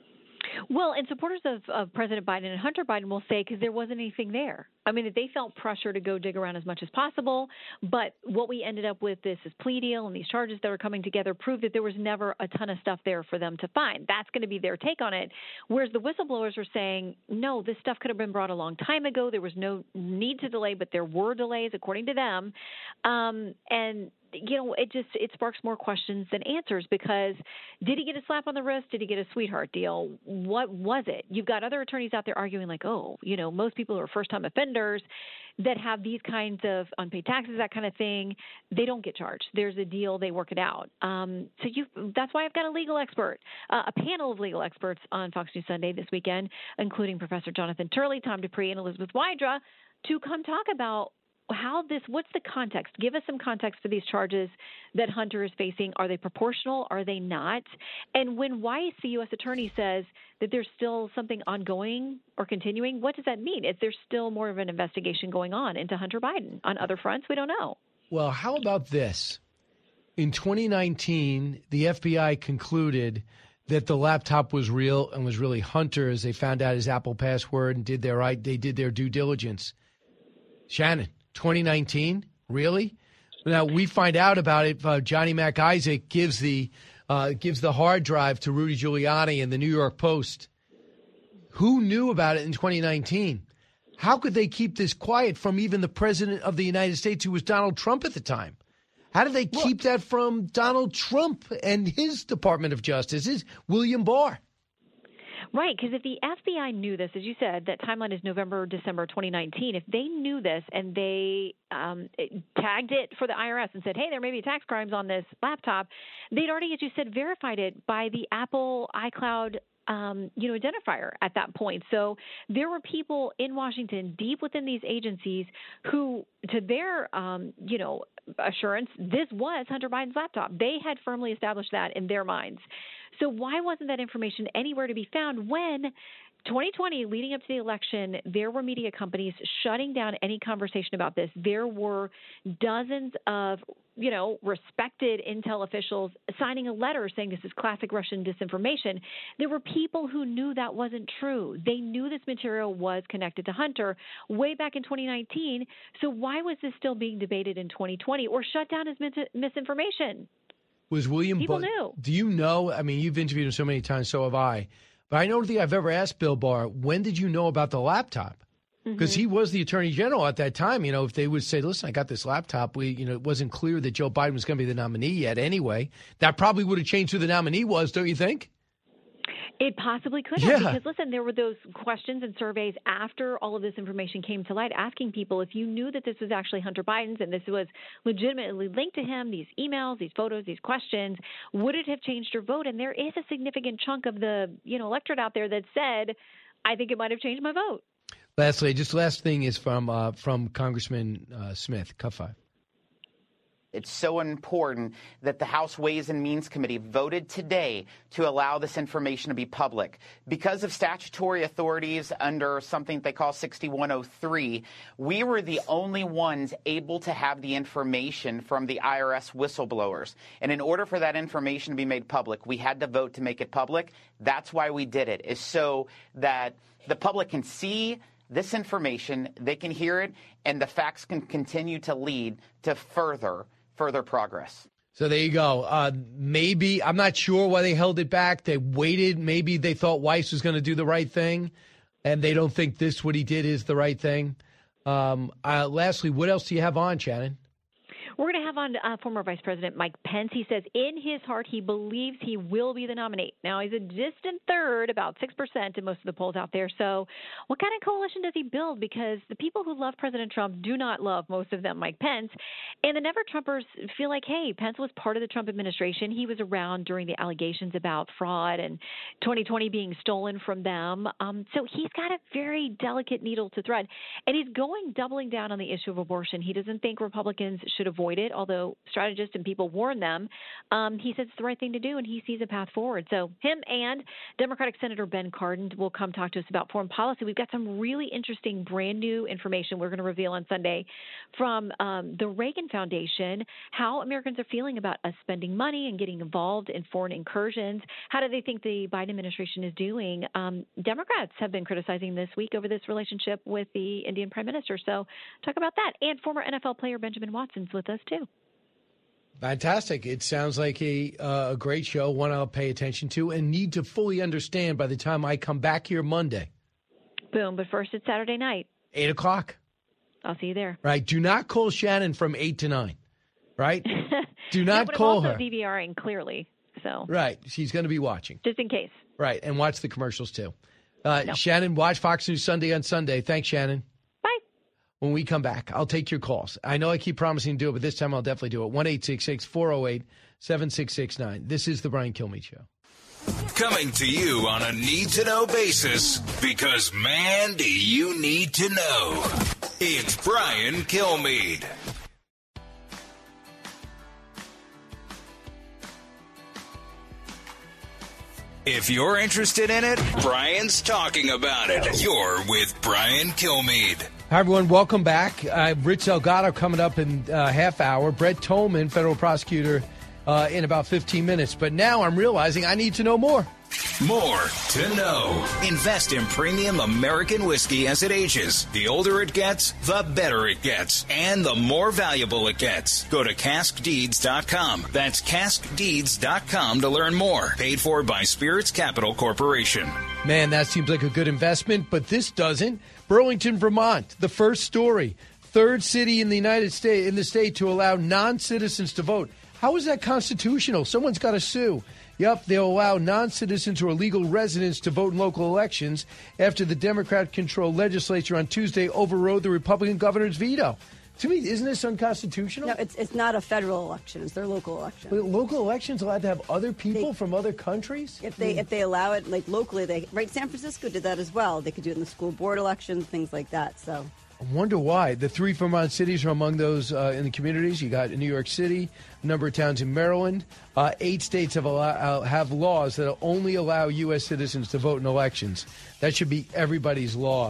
Well, and supporters of, of President Biden and Hunter Biden will say because there wasn't anything there. I mean, they felt pressure to go dig around as much as possible. But what we ended up with, this, this plea deal and these charges that are coming together, proved that there was never a ton of stuff there for them to find. That's going to be their take on it. Whereas the whistleblowers are saying, no, this stuff could have been brought a long time ago. There was no need to delay, but there were delays, according to them. Um, and you know, it just it sparks more questions than answers, because did he get a slap on the wrist? Did he get a sweetheart deal? What was it? You've got other attorneys out there arguing like, oh, you know, most people who are first-time offenders that have these kinds of unpaid taxes, that kind of thing, they don't get charged. There's a deal. They work it out. Um, so you that's why I've got a legal expert, uh, a panel of legal experts on Fox News Sunday this weekend, including Professor Jonathan Turley, Tom Dupree, and Elizabeth Wydra, to come talk about how this, what's the context? Give us some context for these charges that Hunter is facing. Are they proportional? Are they not? And when Weiss, the U S attorney, says that there's still something ongoing or continuing, what does that mean? Is there still more of an investigation going on into Hunter Biden on other fronts? We don't know. Well, how about this? In twenty nineteen, the F B I concluded that the laptop was real and was really Hunter's. They found out his Apple password and did their right. They did their due diligence. Shannon, twenty nineteen, really? Now we find out about it. Uh, Johnny Mac Isaac gives the uh, gives the hard drive to Rudy Giuliani in the New York Post. Who knew about it in twenty nineteen? How could they keep this quiet from even the president of the United States, who was Donald Trump at the time? How did they keep that from Donald Trump and his Department of Justice, his William Barr? Right, because if the F B I knew this, as you said, that timeline is November, December twenty nineteen. If they knew this and they um, tagged it for the I R S and said, hey, there may be tax crimes on this laptop, they'd already, as you said, verified it by the Apple iCloud Um, you know, identifier at that point. So there were people in Washington, deep within these agencies, who, to their, um, you know, assurance, this was Hunter Biden's laptop. They had firmly established that in their minds. So why wasn't that information anywhere to be found when twenty twenty, leading up to the election, there were media companies shutting down any conversation about this? There were dozens of, you know, respected intel officials signing a letter saying this is classic Russian disinformation. There were people who knew that wasn't true. They knew this material was connected to Hunter way back in twenty nineteen. So why was this still being debated in twenty twenty or shut down as mis- misinformation? Was William People Barr, knew. Do you know? I mean, you've interviewed him so many times, so have I. But I don't think I've ever asked Bill Barr, when did you know about the laptop? Because Mm-hmm. he was the attorney general at that time. You know, if they would say, listen, I got this laptop, we, you know, it wasn't clear that Joe Biden was going to be the nominee yet anyway. That probably would have changed who the nominee was, don't you think? It possibly could have, Yeah. because, listen, there were those questions and surveys after all of this information came to light, asking people if you knew that this was actually Hunter Biden's and this was legitimately linked to him, these emails, these photos, these questions, would it have changed your vote? And there is a significant chunk of the, you know, electorate out there that said, I think it might have changed my vote. Lastly, just last thing is from uh, from Congressman uh, Smith, Cut five. It's so important that the House Ways and Means Committee voted today to allow this information to be public. Because of statutory authorities under something they call sixty-one oh three, we were the only ones able to have the information from the I R S whistleblowers. And in order for that information to be made public, we had to vote to make it public. That's why we did it, is so that the public can see this information, they can hear it, and the facts can continue to lead to further further progress. So there you go. Uh, maybe, I'm not sure why they held it back. They waited. Maybe they thought Weiss was going to do the right thing, and they don't think this, what he did, is the right thing. Um, uh, lastly, what else do you have on, Shannon? We're going to have on uh, former Vice President Mike Pence. He says in his heart he believes he will be the nominee. Now, he's a distant third, about six percent in most of the polls out there. So what kind of coalition does he build? Because the people who love President Trump do not love, most of them, Mike Pence. And the Never-Trumpers feel like, hey, Pence was part of the Trump administration. He was around during the allegations about fraud and twenty twenty being stolen from them. Um, so he's got a very delicate needle to thread. And he's going doubling down on the issue of abortion. He doesn't think Republicans should avoid it, although strategists and people warn them. Um, he says it's the right thing to do, and he sees a path forward. So him and Democratic Senator Ben Cardin will come talk to us about foreign policy. We've got some really interesting brand new information we're going to reveal on Sunday from um, the Reagan Foundation, how Americans are feeling about us spending money and getting involved in foreign incursions. How do they think the Biden administration is doing? Um, Democrats have been criticizing this week over this relationship with the Indian prime minister. So talk about that. And former N F L player Benjamin Watson's with us, too. Fantastic. It sounds like a, uh, a great show, one I'll pay attention to and need to fully understand by the time I come back here Monday. Boom. But first, it's Saturday night. eight o'clock. I'll see you there. Right. Do not call Shannon from eight to nine. Right? Do not no, call I'm also her. DVRing clearly. So. Right. She's going to be watching. Just in case. Right. And watch the commercials, too. Uh, no. Shannon, watch Fox News Sunday on Sunday. Thanks, Shannon. Bye. When we come back, I'll take your calls. I know I keep promising to do it, but this time I'll definitely do it. one eight six six, four oh eight, seven six six nine. This is the Brian Kilmeade Show. Coming to you on a need-to-know basis, because, man, do you need to know. It's Brian Kilmeade. If you're interested in it, Brian's talking about it. You're with Brian Kilmeade. Hi, everyone. Welcome back. Uh, Rich Delgado coming up in a uh, half hour. Brett Tolman, federal prosecutor, uh, in about fifteen minutes. But now I'm realizing I need to know more. More to know. Invest in premium American whiskey as it ages. The older it gets, the better it gets, and the more valuable it gets. Go to cask deeds dot com. That's cask deeds dot com to learn more. Paid for by Spirits Capital Corporation. Man, that seems like a good investment, but this doesn't. Burlington, Vermont, the first story. Third city in the United States, in the state to allow non-citizens to vote. How is that constitutional? Someone's got to sue. Yep, they'll allow non-citizens or legal residents to vote in local elections after the Democrat-controlled legislature on Tuesday overrode the Republican governor's veto. To me, isn't this unconstitutional? No, it's it's not a federal election. It's their local election. But local elections allowed to have other people they, from other countries? If they if they allow it, like locally, they right. San Francisco did that as well. They could do it in the school board elections, things like that. So. I wonder why. The three Vermont cities are among those uh, in the communities. You got New York City, a number of towns in Maryland. Uh, eight states have, allow, uh, have laws that only allow U S citizens to vote in elections. That should be everybody's law.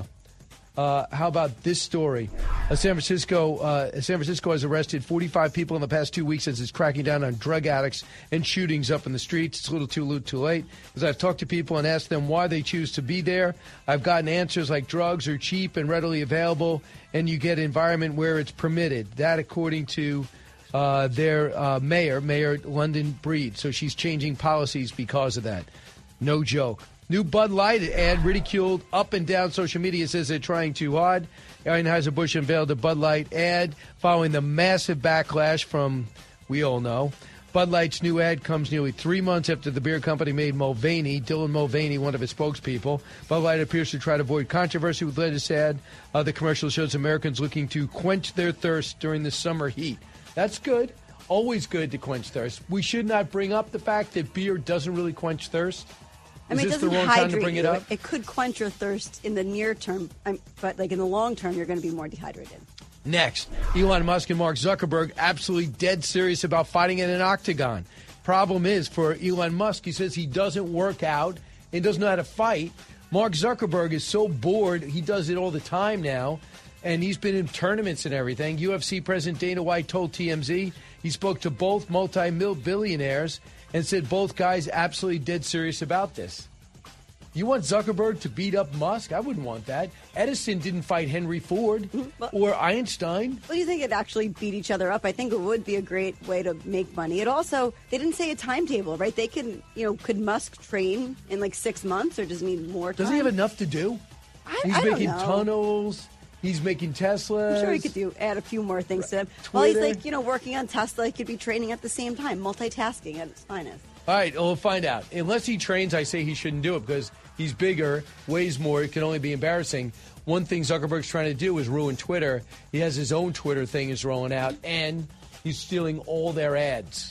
Uh, how about this story? Uh, San Francisco uh, San Francisco has arrested forty-five people in the past two weeks as it's cracking down on drug addicts and shootings up in the streets. It's a little too, little too late. As I've talked to people and asked them why they choose to be there, I've gotten answers like drugs are cheap and readily available, and you get an environment where it's permitted. That according to uh, their uh, mayor, Mayor London Breed. So she's changing policies because of that. No joke. New Bud Light ad ridiculed up and down social media, says they're trying too hard. Anheuser-Busch unveiled a Bud Light ad following the massive backlash from, we all know. Bud Light's new ad comes nearly three months after the beer company made Mulvaney, Dylan Mulvaney, one of its spokespeople. Bud Light appears to try to avoid controversy with the latest ad. Uh, the commercial shows Americans looking to quench their thirst during the summer heat. That's good. Always good to quench thirst. We should not bring up the fact that beer doesn't really quench thirst. I mean, Is it this the doesn't wrong time hydrate to bring it you. up? It could quench your thirst in the near term, um, but like in the long term, you're going to be more dehydrated. Next, Elon Musk and Mark Zuckerberg absolutely dead serious about fighting in an octagon. Problem is, for Elon Musk, he says he doesn't work out and doesn't know how to fight. Mark Zuckerberg is so bored, he does it all the time now, and he's been in tournaments and everything. U F C President Dana White told T M Z he spoke to both multi-billionaires and said both guys absolutely dead serious about this. You want Zuckerberg to beat up Musk? I wouldn't want that. Edison didn't fight Henry Ford well, or Einstein. Well, do you think it actually beat each other up? I think it would be a great way to make money. It also, they didn't say a timetable, right? They can, you know, could Musk train in like six months or does he need more time? Does he have enough to do? I, He's I don't making know. tunnels. He's making Teslas. I'm sure he could do add a few more things to him. While he's like, you know, working on Tesla, he could be training at the same time, multitasking at its finest. All right, we'll find out. Unless he trains, I say he shouldn't do it because he's bigger, weighs more. It can only be embarrassing. One thing Zuckerberg's trying to do is ruin Twitter. He has his own Twitter thing is rolling out, and he's stealing all their ads.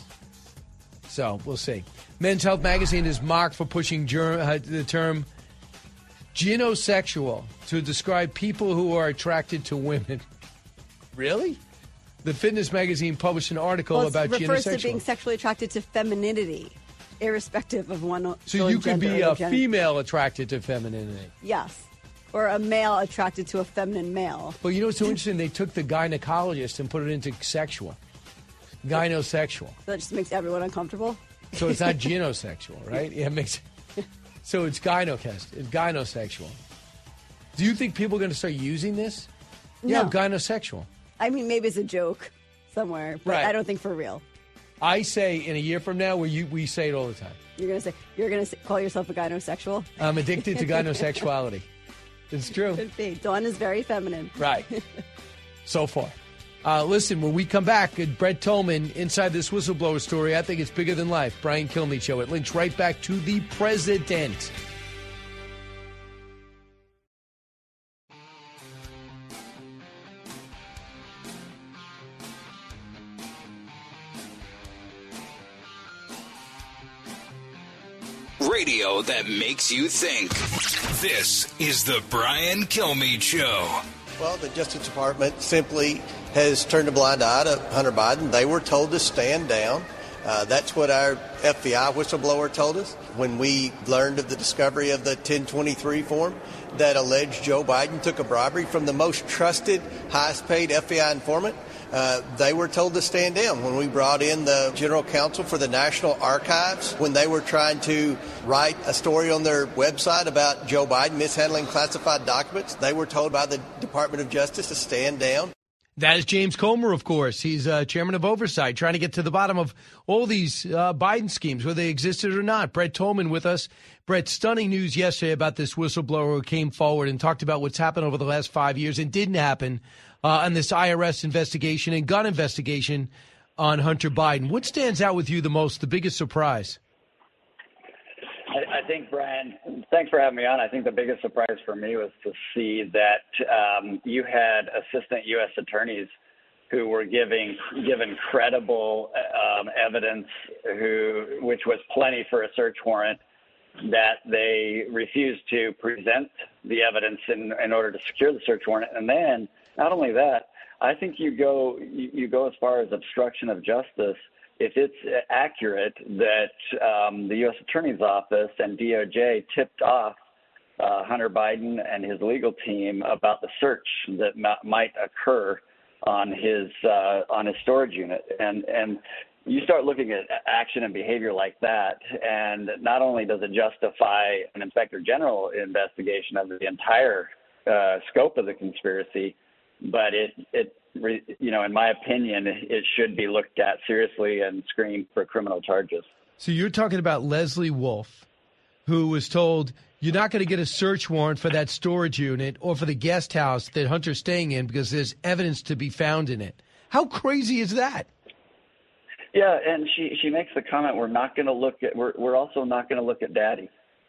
So we'll see. Men's Health magazine is mocked for pushing germ, uh, the term gynosexual to describe people who are attracted to women. Really? The fitness magazine published an article well, about gynosexual. It refers gynosexual. to being sexually attracted to femininity, irrespective of one. So you could be a gender. female attracted to femininity. Yes. Or a male attracted to a feminine male. Well, you know what's so interesting? They took the gynecologist and put it into sexual. Gynosexual. That just makes everyone uncomfortable. So it's not gynosexual, right? Yeah, it makes. So it's gynocast. It's gynosexual. Do you think people are going to start using this? No. Yeah, I'm gynosexual. I mean, maybe it's a joke somewhere, but Right. I don't think for real. I say in a year from now, where you we say it all the time. You're gonna say you're gonna say, call yourself a gynosexual. I'm addicted to gynosexuality. It's true. Could be. Dawn is very feminine. Right. So far. Uh, listen, when we come back, uh, Brett Tolman, inside this whistleblower story, I think it's bigger than life. Brian Kilmeade Show. It links right back to the president. Radio that makes you think. This is the Brian Kilmeade Show. Well, the Justice Department simply has turned a blind eye to Hunter Biden. They were told to stand down. Uh, that's what our F B I whistleblower told us when we learned of the discovery of the ten twenty-three form that alleged Joe Biden took a bribery from the most trusted, highest paid F B I informant. uh, they were told to stand down. When we brought in the general counsel for the National Archives, when they were trying to write a story on their website about Joe Biden mishandling classified documents, they were told by the Department of Justice to stand down. That is James Comer, of course. He's uh, chairman of oversight, trying to get to the bottom of all these uh, Biden schemes, whether they existed or not. Brett Tolman with us. Brett, stunning news yesterday about this whistleblower who came forward and talked about what's happened over the last five years and didn't happen uh, on this I R S investigation and gun investigation on Hunter Biden. What stands out with you the most, the biggest surprise? I, I think, Brian, thanks for having me on. I think the biggest surprise for me was to see that um, you had assistant U S attorneys who were giving given credible um, evidence, who which was plenty for a search warrant, that they refused to present the evidence in, in order to secure the search warrant. And then, not only that, I think you go you, you go as far as obstruction of justice if it's accurate that um, the U S Attorney's Office and D O J tipped off uh, Hunter Biden and his legal team about the search that m- might occur on his uh, on his storage unit. And and you start looking at action and behavior like that, and not only does it justify an Inspector General investigation of the entire uh, scope of the conspiracy, but it, it, you know, in my opinion, it should be looked at seriously and screened for criminal charges. So you're talking about Leslie Wolf, who was told you're not going to get a search warrant for that storage unit or for the guest house that Hunter's staying in because there's evidence to be found in it. How crazy is that? Yeah, and she, she makes the comment, we're not going to look at, we're, we're also not going to look at daddy.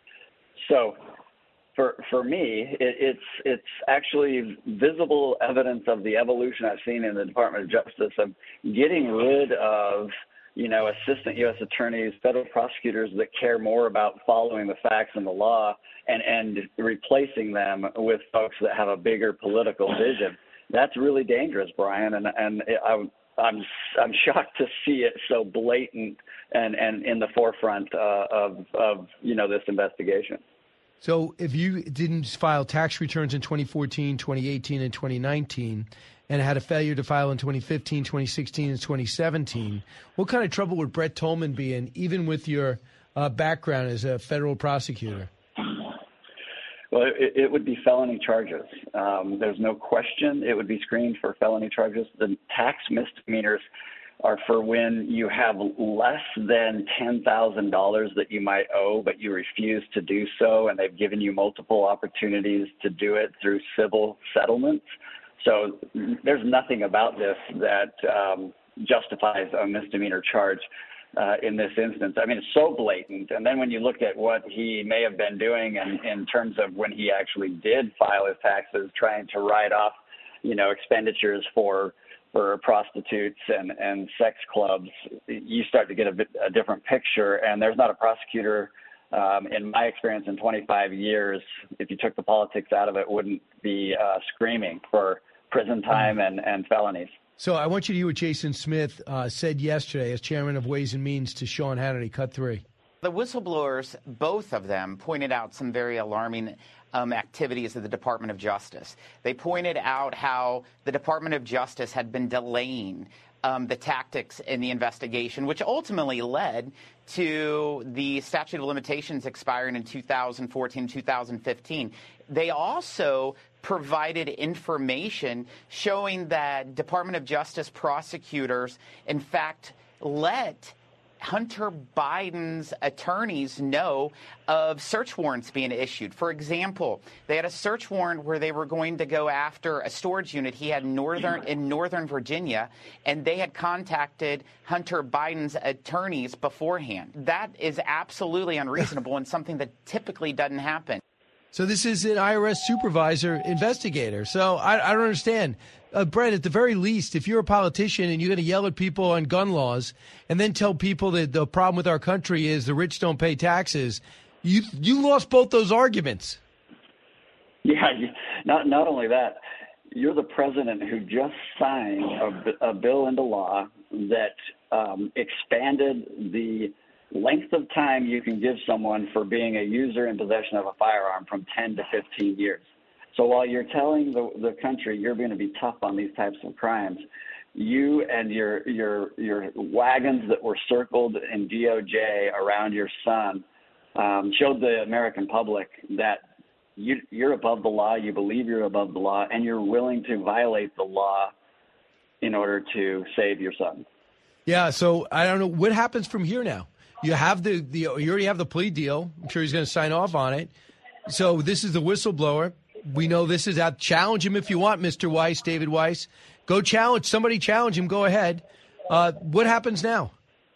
So for for me, it, it's it's actually visible evidence of the evolution I've seen in the Department of Justice of getting rid of, you know, assistant U S attorneys, federal prosecutors that care more about following the facts and the law, and, and replacing them with folks that have a bigger political vision. That's really dangerous, Brian, and and I, I'm I'm shocked to see it so blatant and, and in the forefront uh, of of you know this investigation. So if you didn't file tax returns in twenty fourteen, twenty eighteen, and twenty nineteen, and had a failure to file in twenty fifteen, twenty sixteen, and twenty seventeen, what kind of trouble would Brett Tolman be in, even with your uh, background as a federal prosecutor? Well, it, it would be felony charges. Um, there's no question it would be screened for felony charges. The tax misdemeanors are for when you have less than ten thousand dollars that you might owe, but you refuse to do so, and they've given you multiple opportunities to do it through civil settlements. So there's nothing about this that um, justifies a misdemeanor charge uh, in this instance. I mean, it's so blatant. And then when you look at what he may have been doing in, in terms of when he actually did file his taxes, trying to write off, you know, expenditures for for prostitutes and, and sex clubs, you start to get a, bit, a different picture. And there's not a prosecutor, um, in my experience in twenty-five years, if you took the politics out of it, wouldn't be uh, screaming for prison time and, and felonies. So I want you to hear what Jason Smith uh, said yesterday as chairman of Ways and Means to Sean Hannity. Cut three. The whistleblowers, both of them, pointed out some very alarming um, activities of the Department of Justice. They pointed out how the Department of Justice had been delaying um, the tactics in the investigation, which ultimately led to the statute of limitations expiring in two thousand fourteen, two thousand fifteen. They also provided information showing that Department of Justice prosecutors, in fact, let Hunter Biden's attorneys know of search warrants being issued. For example, they had a search warrant where they were going to go after a storage unit he had northern in Northern Virginia, and they had contacted Hunter Biden's attorneys beforehand. That is absolutely unreasonable and something that typically doesn't happen. So this is an I R S supervisor investigator. So I, I don't understand. Uh, Brett, at the very least, if you're a politician and you're going to yell at people on gun laws and then tell people that the problem with our country is the rich don't pay taxes, you you lost both those arguments. Yeah, not not only that, you're the president who just signed a, a bill into law that um, expanded the length of time you can give someone for being a user in possession of a firearm from ten to fifteen years. So while you're telling the, the country you're going to be tough on these types of crimes, you and your your your wagons that were circled in D O J around your son um, showed the American public that you, you're above the law, you believe you're above the law, and you're willing to violate the law in order to save your son. Yeah, so I don't know what happens from here now. You have the, the you already have the plea deal. I'm sure he's going to sign off on it. So this is the whistleblower. We know this is out. Challenge him if you want, Mister Weiss, David Weiss. Go challenge somebody. Challenge him. Go ahead. Uh, what happens now?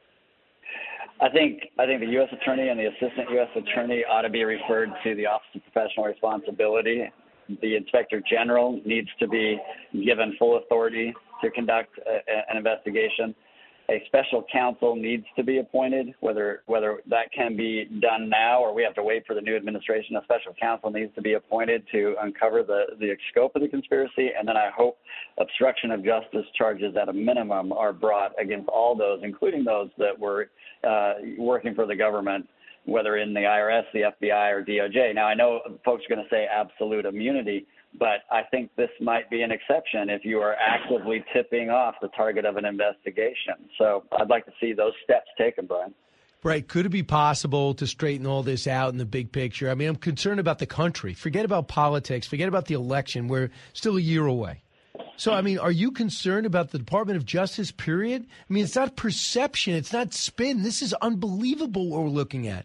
I think I think the U S attorney and the assistant U S attorney ought to be referred to the Office of Professional Responsibility. The inspector general needs to be given full authority to conduct a, an investigation. A special counsel needs to be appointed, whether whether that can be done now or we have to wait for the new administration. A special counsel needs to be appointed to uncover the, the scope of the conspiracy. And then I hope obstruction of justice charges at a minimum are brought against all those, including those that were uh, working for the government, whether in the I R S, the F B I, or D O J. Now, I know folks are going to say absolute immunity, but I think this might be an exception if you are actively tipping off the target of an investigation. So I'd like to see those steps taken, Brian. Right. Could it be possible to straighten all this out in the big picture? I mean, I'm concerned about the country. Forget about politics. Forget about the election. We're still a year away. So, I mean, are you concerned about the Department of Justice, period? I mean, it's not perception. It's not spin. This is unbelievable what we're looking at.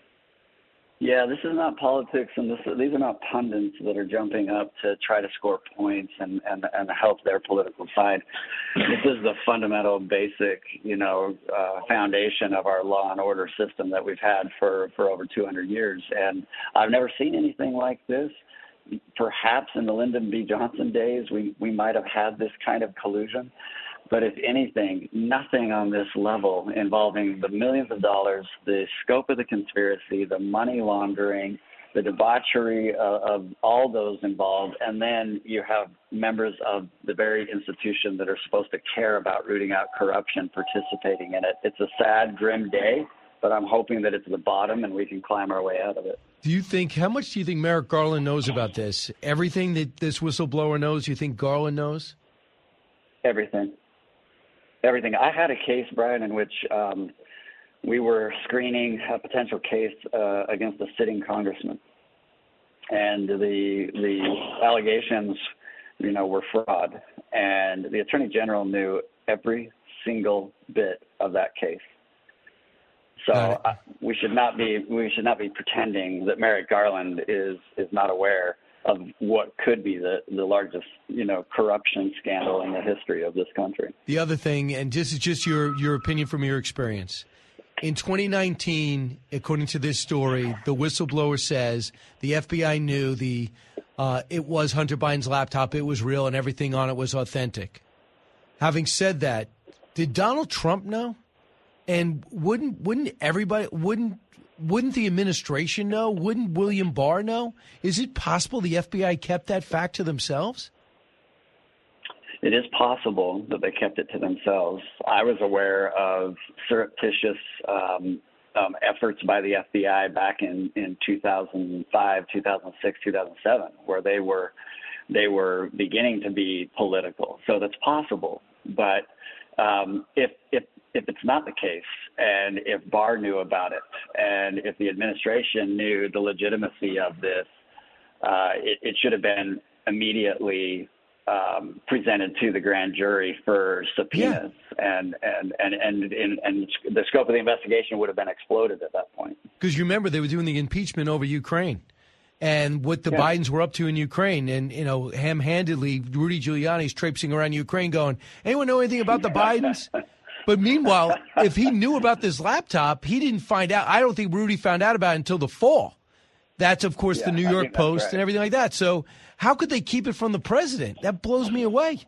Yeah, this is not politics, and this, these are not pundits that are jumping up to try to score points and, and, and help their political side. This is the fundamental, basic, you know, uh, foundation of our law and order system that we've had for, for over two hundred years. And I've never seen anything like this. Perhaps in the Lyndon B. Johnson days, we, we might have had this kind of collusion. But if anything, nothing on this level involving the millions of dollars, the scope of the conspiracy, the money laundering, the debauchery of, of all those involved. And then you have members of the very institution that are supposed to care about rooting out corruption participating in it. It's a sad, grim day, but I'm hoping that it's the bottom and we can climb our way out of it. Do you think, how much do you think Merrick Garland knows about this? Everything that this whistleblower knows, you think Garland knows? Everything. Everything. I had a case, Brian, in which um, we were screening a potential case uh, against a sitting congressman, and the the allegations, you know, were fraud, and the attorney general knew every single bit of that case. So uh, we should not be we should not be pretending that Merrick Garland is is not aware of what could be the, the largest, you know, corruption scandal in the history of this country. The other thing, and this is just your, your opinion from your experience. In twenty nineteen, according to this story, the whistleblower says the F B I knew the uh, it was Hunter Biden's laptop, it was real, and everything on it was authentic. Having said that, did Donald Trump know? And wouldn't wouldn't everybody wouldn't Wouldn't the administration know? Wouldn't William Barr know? Is it possible the F B I kept that fact to themselves? It is possible that they kept it to themselves. I was aware of surreptitious um, um, efforts by the F B I back in, in two thousand five, two thousand six, two thousand seven, where they were they were beginning to be political. So that's possible. But um, if if if it's not the case, and if Barr knew about it, and if the administration knew the legitimacy of this, uh, it, it should have been immediately um, presented to the grand jury for subpoenas, yeah. and, and, and, and, and, and the scope of the investigation would have been exploded at that point. Because you remember they were doing the impeachment over Ukraine and what the yeah. Bidens were up to in Ukraine. And, you know, ham-handedly, Rudy Giuliani's traipsing around Ukraine going, anyone know anything about the Bidens? But meanwhile, if he knew about this laptop, he didn't find out. I don't think Rudy found out about it until the fall. That's, of course, yeah, the New York Post right. and everything like that. So how could they keep it from the president? That blows me away.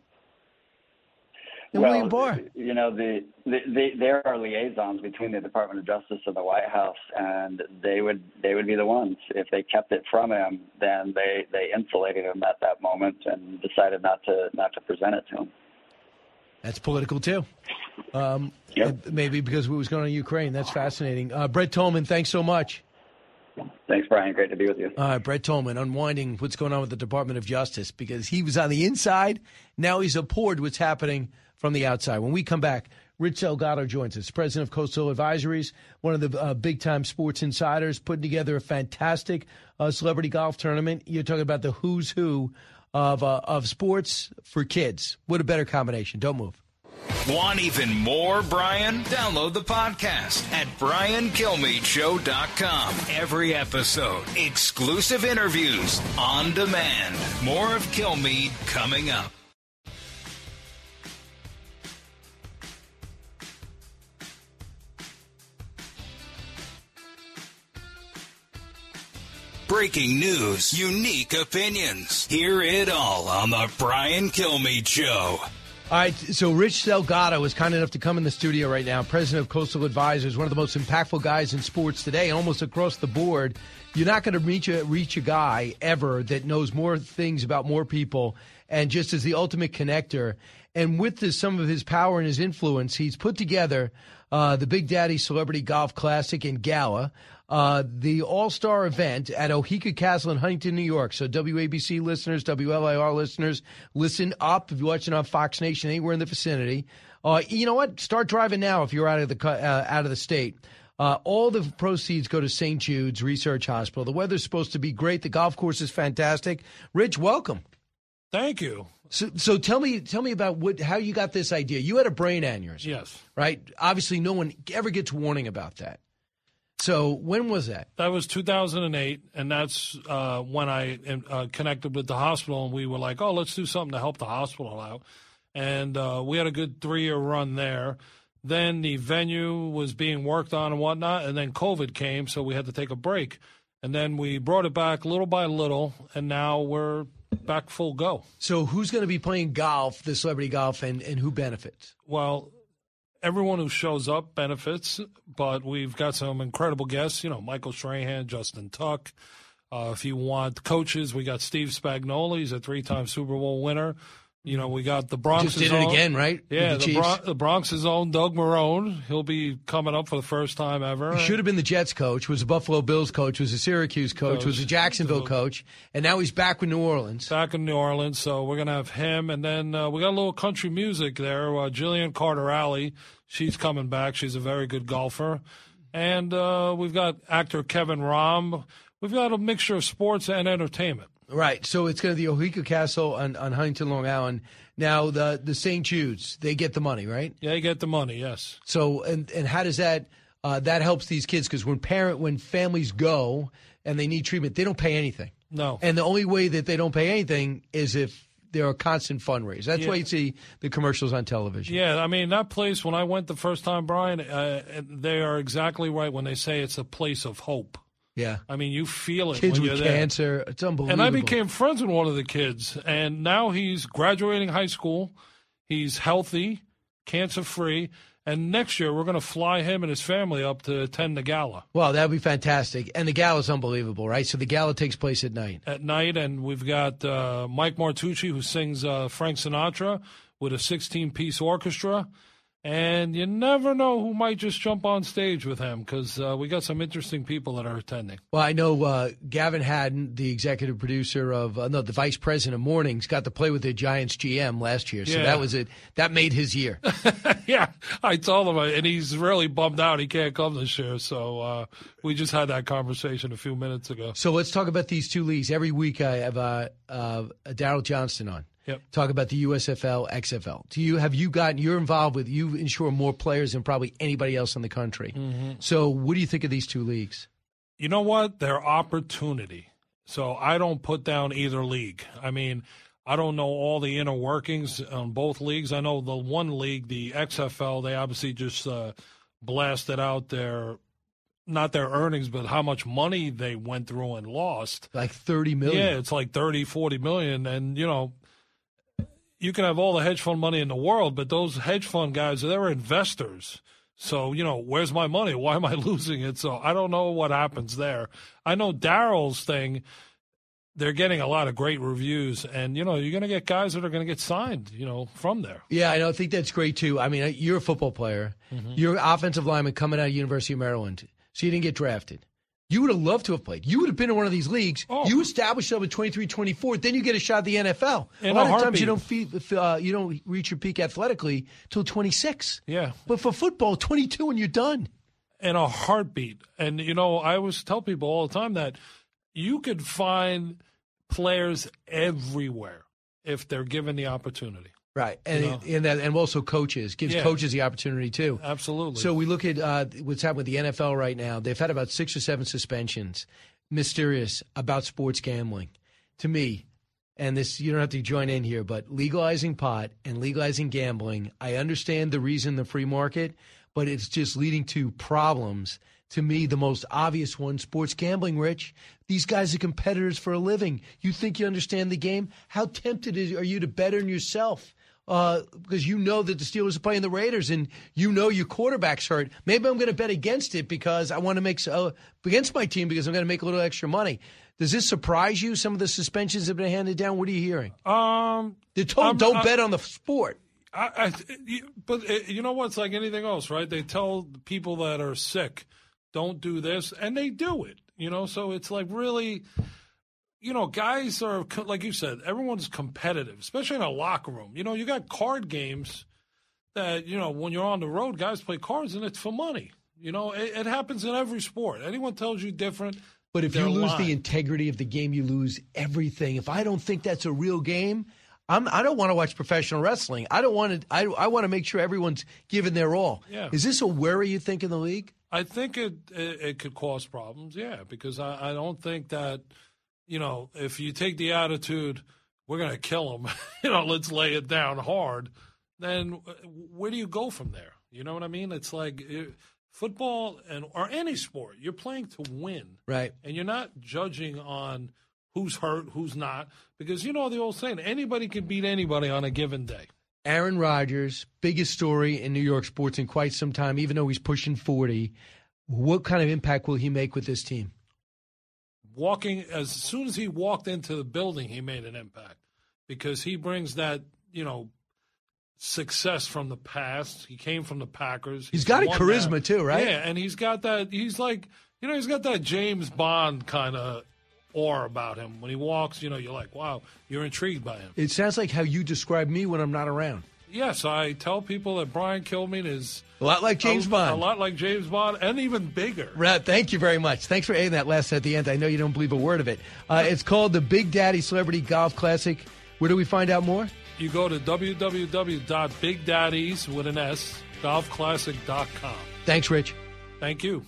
And well, William Barr. You know, the, the, the, there are liaisons between the Department of Justice and the White House, and they would they would be the ones. If they kept it from him, then they, they insulated him at that moment and decided not to not to present it to him. That's political, too. Um, yep. Maybe because we was going to Ukraine. That's fascinating. Uh, Brett Tolman, thanks so much. Thanks, Brian. Great to be with you. All right, Brett Tolman, unwinding what's going on with the Department of Justice, because he was on the inside. Now he's aboard what's happening from the outside. When we come back, Rich Delgado joins us, president of Coastal Advisories, one of the uh, big-time sports insiders, putting together a fantastic uh, celebrity golf tournament. You're talking about the who's who of uh, of sports for kids. What a better combination. Don't move. Want even more Brian? Download the podcast at brian kilmeade show dot com. Every episode, exclusive interviews on demand. More of Kilmeade coming up. Breaking news, unique opinions. Hear it all on the Brian Kilmeade Show. All right, so Rich Delgado is kind enough to come in the studio right now, president of Coastal Advisors, one of the most impactful guys in sports today, almost across the board. You're not going to reach a, reach a guy ever that knows more things about more people and just is the ultimate connector. And with this, some of his power and his influence, he's put together uh, the Big Daddy Celebrity Golf Classic and Gala, uh, the All-Star event at Oheka Castle in Huntington, New York. So W A B C listeners, W L I R listeners, listen up if you're watching on Fox Nation anywhere in the vicinity. Uh, you know what? Start driving now if you're out of the uh, out of the state. Uh, all the proceeds go to Saint Jude's Research Hospital. The weather's supposed to be great. The golf course is fantastic. Rich, welcome. Thank you. So, so tell me, tell me about what, how you got this idea. You had a brain aneurysm. Yes. Right. Obviously, no one ever gets warning about that. So, when was that? That was two thousand eight, and that's uh, when I uh, connected with the hospital, and we were like, "Oh, let's do something to help the hospital out." And uh, we had a good three-year run there. Then the venue was being worked on and whatnot, and then COVID came, so we had to take a break. And then we brought it back little by little, and now we're back full go. So who's going to be playing golf, the celebrity golf, and, and who benefits? Well, everyone who shows up benefits, but we've got some incredible guests, you know, Michael Strahan, Justin Tuck. Uh, if you want coaches, we got Steve Spagnuolo. He's a three-time Super Bowl winner. You know, we got the Bronx's Just did it own, again, right? Yeah, With the the, Chiefs. Bron- the Bronx's own Doug Marrone. He'll be coming up for the first time ever. He should have been the Jets coach, was a Buffalo Bills coach, was a Syracuse coach, Coach. was a Jacksonville coach, and now he's back with New Orleans. Back in New Orleans, so we're going to have him. And then uh, we got a little country music there. Uh, Jillian Carter-Alley, she's coming back. She's a very good golfer. And uh, we've got actor Kevin Rahm. We've got a mixture of sports and entertainment. Right, so it's going to be Oheka Castle on, on Huntington, Long Island. Now, the the Saint Jude's, they get the money, right? Yeah, they get the money, yes. So, and and how does that uh, that helps these kids? Because when parent when families go and they need treatment, they don't pay anything. No. And the only way that they don't pay anything is if they're a constant fundraiser. That's Yeah. why you see the commercials on television. Yeah, I mean, that place, when I went the first time, Brian, uh, they are exactly right when they say it's a place of hope. Yeah. I mean, you feel it Kids when with you're there. cancer, it's unbelievable. And I became friends with one of the kids, and now he's graduating high school. He's healthy, cancer-free, and next year we're going to fly him and his family up to attend the gala. Well, that would be fantastic. And the gala's unbelievable, right? So the gala takes place at night. At night, and we've got uh, Mike Martucci, who sings uh, Frank Sinatra with a sixteen-piece orchestra. And you never know who might just jump on stage with him because uh, we got some interesting people that are attending. Well, I know uh, Gavin Haddon, the executive producer of, uh, no, the vice president of Mornings, got to play with the Giants G M last year. So Yeah. that was it. That made his year. Yeah, I told him, uh, and he's really bummed out he can't come this year. So uh, we just had that conversation a few minutes ago. So let's talk about these two leagues. Every week I have uh, uh, Darryl Johnston on. Yep. Talk about the U S F L, X F L. Do you have you gotten? You're involved with. You insure more players than probably anybody else in the country. Mm-hmm. So, what do you think of these two leagues? You know what? They're opportunity. So I don't put down either league. I mean, I don't know all the inner workings on both leagues. I know the one league, the X F L, they obviously just uh, blasted out their, not their earnings, but how much money they went through and lost. Like thirty million. Yeah, it's like thirty, forty million. And, you know, you can have all the hedge fund money in the world, but those hedge fund guys, they're investors. So, you know, where's my money? Why am I losing it? So I don't know what happens there. I know Darryl's thing, they're getting a lot of great reviews. And, you know, you're going to get guys that are going to get signed, you know, from there. Yeah, I know. I think that's great, too. I mean, you're a football player. Mhm. You're an offensive lineman coming out of University of Maryland. So you didn't get drafted. You would have loved to have played. You would have been in one of these leagues. Oh. You establish yourself at twenty-three, twenty-four, then you get a shot at the N F L. In a lot a of times you don't feel, uh, you don't reach your peak athletically till twenty-six. Yeah. But for football, twenty-two and you're done. In a heartbeat. And, you know, I always tell people all the time that you could find players everywhere if they're given the opportunity. Right, and you know? and, that, and also coaches gives yeah. coaches the opportunity too. Absolutely. So we look at uh, what's happening with the N F L right now. They've had about six or seven suspensions. Mysterious about sports gambling, to me. And this, you don't have to join in here, but legalizing pot and legalizing gambling. I understand the reason, the free market, but it's just leading to problems. To me, the most obvious one, sports gambling, Rich. These guys are competitors for a living. You think you understand the game? How tempted are you to bet on yourself? Uh, because you know that the Steelers are playing the Raiders and you know your quarterback's hurt. Maybe I'm going to bet against it because I want to make uh, against my team because I'm going to make a little extra money. Does this surprise you? Some of the suspensions have been handed down. What are you hearing? Um, They're told I'm, don't I, bet on the sport. I, I, but you know what? It's like anything else, right? They tell people that are sick, don't do this, and they do it. You know, so it's like really. You know, guys are, like you said, everyone's competitive, especially in a locker room. You know, you got card games that, you know, when you're on the road, guys play cards and it's for money. You know, it, it happens in every sport. Anyone tells you different. But if you lose lying. the integrity of the game, you lose everything. If I don't think that's a real game, I'm, I don't want to watch professional wrestling. I don't want to. I, I want to make sure everyone's giving their all. Yeah. Is this a worry, you think, in the league? I think it it, it could cause problems, yeah, because I, I don't think that, you know, if you take the attitude, we're going to kill them, you know, let's lay it down hard, then where do you go from there? You know what I mean? It's like it, football and or any sport, you're playing to win. Right. And you're not judging on who's hurt, who's not, because you know the old saying, anybody can beat anybody on a given day. Aaron Rodgers, biggest story in New York sports in quite some time, even though he's pushing forty. What kind of impact will he make with this team? Walking, as soon as he walked into the building, he made an impact because he brings that, you know, success from the past. He came from the Packers. He's got a charisma that. too, right? Yeah, and he's got that, he's like, you know, he's got that James Bond kind of aura about him. When he walks, you know, you're like, wow, you're intrigued by him. It sounds like how you describe me when I'm not around. Yes, I tell people that Brian Kilmeade is a lot like James a, Bond. A lot like James Bond, and even bigger. Right, thank you very much. Thanks for adding that last at the end. I know you don't believe a word of it. Uh, it's called the Big Daddy Celebrity Golf Classic. Where do we find out more? You go to w w w dot big daddies with an S golf classic dot com. Thanks, Rich. Thank you.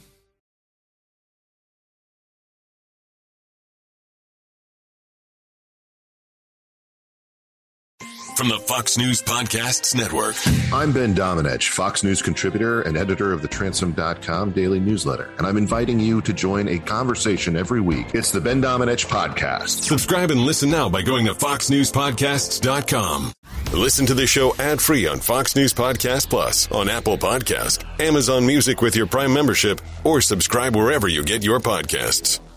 From the Fox News Podcasts Network. I'm Ben Domenech, Fox News contributor and editor of the Transom dot com daily newsletter, and I'm inviting you to join a conversation every week. It's the Ben Domenech Podcast. Subscribe and listen now by going to fox news podcasts dot com. Listen to the show ad-free on Fox News Podcast Plus, on Apple Podcast, Amazon Music with your Prime membership, or subscribe wherever you get your podcasts.